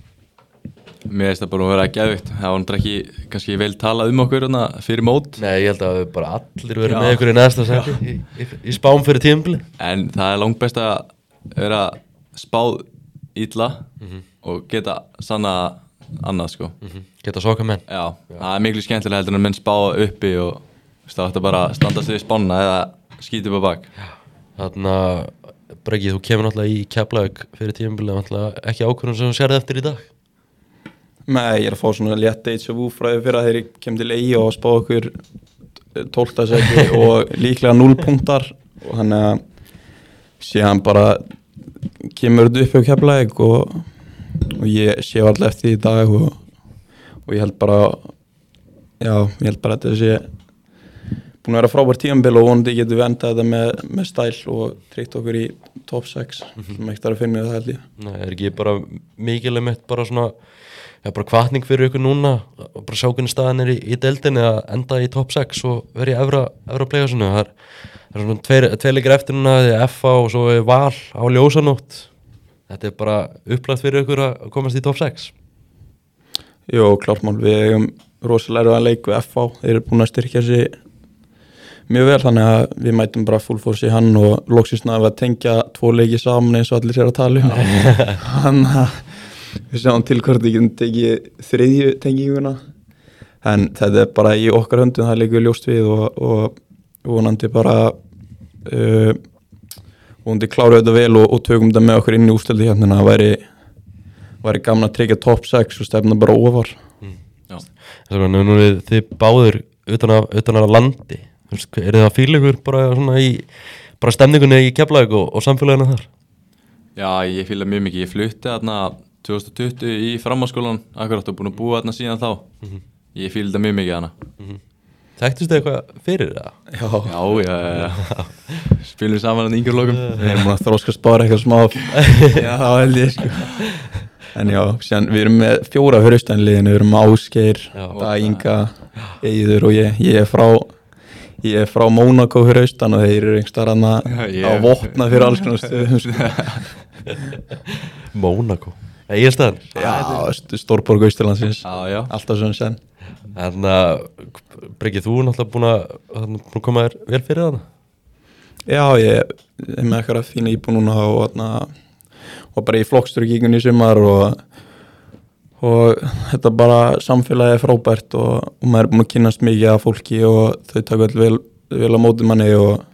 Mér finnst það bara að vera geðvikt, það var náttúrulega ekki kannski vel talað um okkur fyrir mót. Nei, ég held að við bara allir verið með ykkur í næsta sæti í, í, í spám fyrir tímabilið. En það er langt best að vera spáð illa mm-hmm. og geta sanna annað, sko. Mm-hmm. Geta soka menn. Já, Já, það er miklu skemmtilega heldur en að menn spá uppi og þetta bara standa sig við spána eða skýta upp á bak. Þannig að Breki, þú kemur náttúrulega í Keflavík fyrir tímabilið, náttúrulega ekki ákvörðun sem þú sérði eftir í dag? Nei, ég er að fá svona létt deja vu fræði fyrir að þeir kem til eigi og spá okkur tólfta sæti og líklega núll punktar og hann að síðan bara kemur þetta upp á Keflavík og, og ég sé alltaf eftir í dag og, og ég held bara já, ég held bara að þetta sé búin að vera frábært tímabil og vonandi getum við endað þetta með, með stæl og tryggt okkur í top sex sem ekkert er að finna það held ég. Nei, er ekki bara mikilvægt mitt bara svona, já, bara hvatning fyrir ykkur núna og bara sjá hvernig staðan er í, í deildinni að enda í top sex og vera í efra, efra playoffsinu. Það er, það er svona tveir, tveir leikir eftir núna, því F A og svo er Val á ljósanótt. Þetta er bara upplægt fyrir ykkur að komast í top sex. Jó, klart mál, við hefum rosalega að leik við F A, þeir eru búin að styrkja sig mjög vel, þannig að við mætum bara full force í hann og loksins að tengja tvo leiki saman eins og allir sér að tala um. Þannig að við sjáum til hvort við getum tekið þriðju tenginguna, en þetta er bara í okkar höndum, það leikur ljóst við og, og vonandi bara uh, vonandi klára þetta vel og, og tökum þetta með okkur inn í úrstöldið hérna, það væri væri gaman að tryggja top sex og stefna bara ofar. Mm. Já. Þannig að nú við þið báður utan að, utan að landi, er þið að fíla ykkur bara svona í bara stemningunni í Keflavík og, og samfélaginu þar? Já, ég fíla mjög mikið, ég flutti þarna twenty twenty í framhaldsskólan akkurat og búin að búa þarna síðan þá. Mm-hmm. Ég fíla þetta mjög mikið hana. Mm-hmm. Þekktust þið eitthvað fyrir það? Já, já, já, já. Spilum saman að yngur lokum. Við erum að þróskast bara eitthvað smá. Já, þá held ég sko. En já, síðan, við erum með fjóra hraustænliðinu, við erum með Ásgeir, Daginga, Eiður og ég. Ég er frá, ég er frá Mónakó hraustan og þeir eru einhverstaðar hana að vopna fyrir alls konar stöðum. Mónakó? Egilsstaðar? Já, stórborg Austurlandsins, alltaf svona senn. Þannig að Breki, þú er náttúrulega búin að, búin að koma þér vel fyrir þarna? Já, ég er með eitthvað fína íbúð núna og þarna og bara í flokksturkíkunni í sumar og, og þetta bara samfélagi er frábært og, og maður er búin að kynnast mikið af fólki og þau taka vel, vel á móti manni og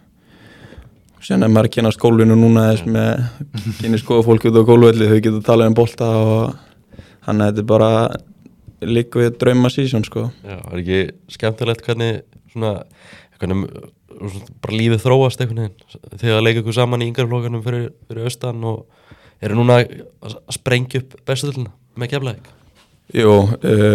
síðan er maður að kynna skólinu núna þess með kynni skoða fólki út á gólvelli, þau getur talað um bolta og þannig að þetta er bara líka við drauma sísón sko. Já, er ekki skemmtilegt hvernig svona, hvernig bara lífið þróast einhvern veginn þegar að leika ykkur saman í yngarflokkanum fyrir, fyrir austan og eru núna að sprengja upp bestuðluna með Keflavík? Jú, uh,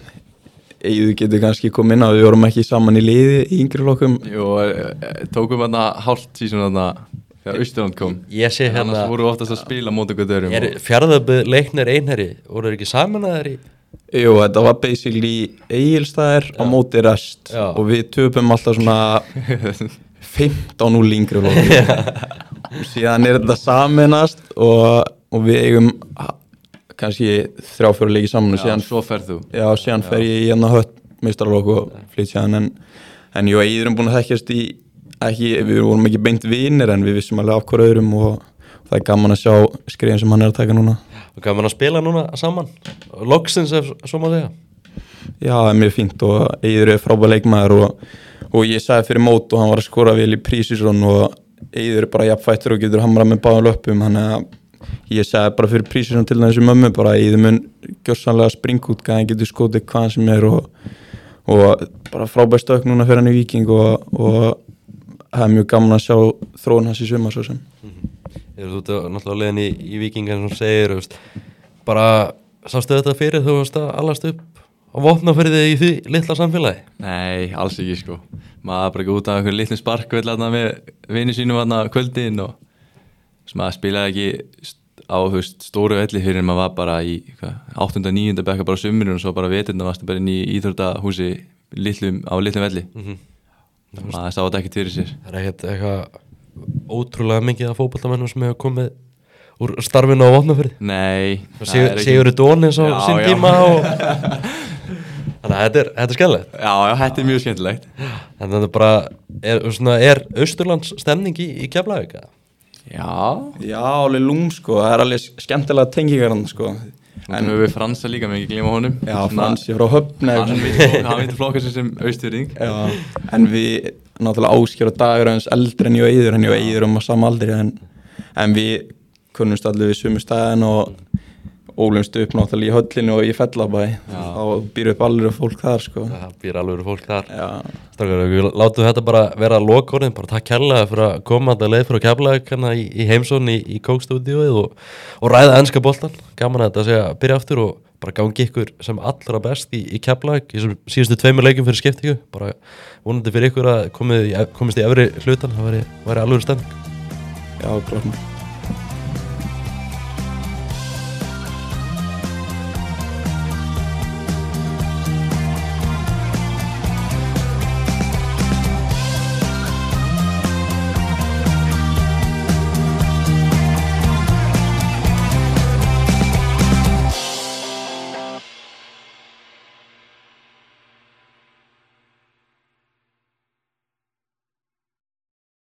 Eiður getur kannski komið inn á, við vorum ekki saman í liði í yngri flokkum. Jú, tókum þarna hálft sísón þarna þegar Austurland kom. Ég sé hérna. Annars voru oftast að spila mót ykkur dörum. Er Fjarðabyggð Leiknir einherji, voru þeir ekki samanæðir í? Jú, þetta var basically Egilsstaðir á móti rest. Já. Og við töpum alltaf svona fimmtán núll yngri flokkum. Og síðan er þetta saminast og, og við eigum kannski þrjá fjóra leiki saman og síðan, já, svo ferð þú. Já, síðan fer ég í hérna hött meistaralok og flytt síðan en, en jú, Eiður er búin að þekkjast í ekki, við vorum ekki beint vinir en við vissum alveg af hver öðrum og, og það er gaman að sjá skrifin sem hann er að taka núna. Og gaman að spila núna saman, loksins ef svo má segja. Já, það er mjög fínt og Eiður er frábær leikmaður og, og ég sagði fyrir mót og hann var að skora vel í prísísón og Eiður er bara jafnfættur og getur hamrað með báðum löpum, þannig að ég sagði bara fyrir prísísón til þessu mömmu bara Eiður mun gjörsamlega springa út, hann getur skotið hvað sem er og, og bara frábær stökk núna fyrir hann í Víking og, og það er mjög gaman að sjá þróun hans í sumar svo sem. Mm-hmm. Þú ert náttúrulega leiðin í, í Víking en þú segir, veist, bara sástu þetta fyrir þú veist að allast upp á Vopnafirði í því litla samfélagi? Nei, alls ekki sko. Maður bara ekki út af einhverjum litlum sparkvöld með vini sínum þarna kvöldin og maður spilaði ekki á veist, stóru velli fyrir en maður var bara í áttunda níunda bekka bara sumurinn og svo bara veturna varstu bara inn í íþróttahúsi litlum, á litlum velli. Mm-hmm. Maður sá þetta ekki fyrir sér. Það er ekkert eitthvað ótrúlega mikið af fótboltamennum sem hefur komið úr starfinu á Vopnafirði? Nei. Sigurður Dónis á sín tíma og þannig að þetta er, þetta er skemmtilegt. Já, já, þetta er mjög skemmtilegt. Þannig að þetta bara, er, svona, er Austurlands stemning í, í Keflavík? Já. Já, alveg lúm sko, það er alveg skemmtilega tengingar hann sko. En við höfum Fransa líka, með ekki gleyma honum. Já, Fransi frá Höfn. Hann veitur flokka sem sem Austurring. Já, en við, náttúrulega Ásgeir og Dagur hans eldri en ég og Eiður, en ég og Eiður um að sama aldri, en, en við kunnumst allir við sumu staðin og ólumst upp náttúrulega í höllinu og í Fellabæ. Þá býr upp alveg fólk þar sko. Það býr alveg fólk þar. Já. Strákar, við látum þetta bara vera lokaorðin, bara takk kærlega fyrir að koma þetta leið fyrir að Keflavík hérna í, í heimsókn í, í Kók-stúdíóið og, og ræða enska boltan. Gaman að þetta sé að byrja aftur og bara gangi ykkur sem allra best í, í Keflavík í þessum síðustu tveimur leikjum fyrir skiptingu, bara vonandi fyrir ykkur að komið í, komist í efri hlutan, það væri, væri alveg stemming. Já, klart.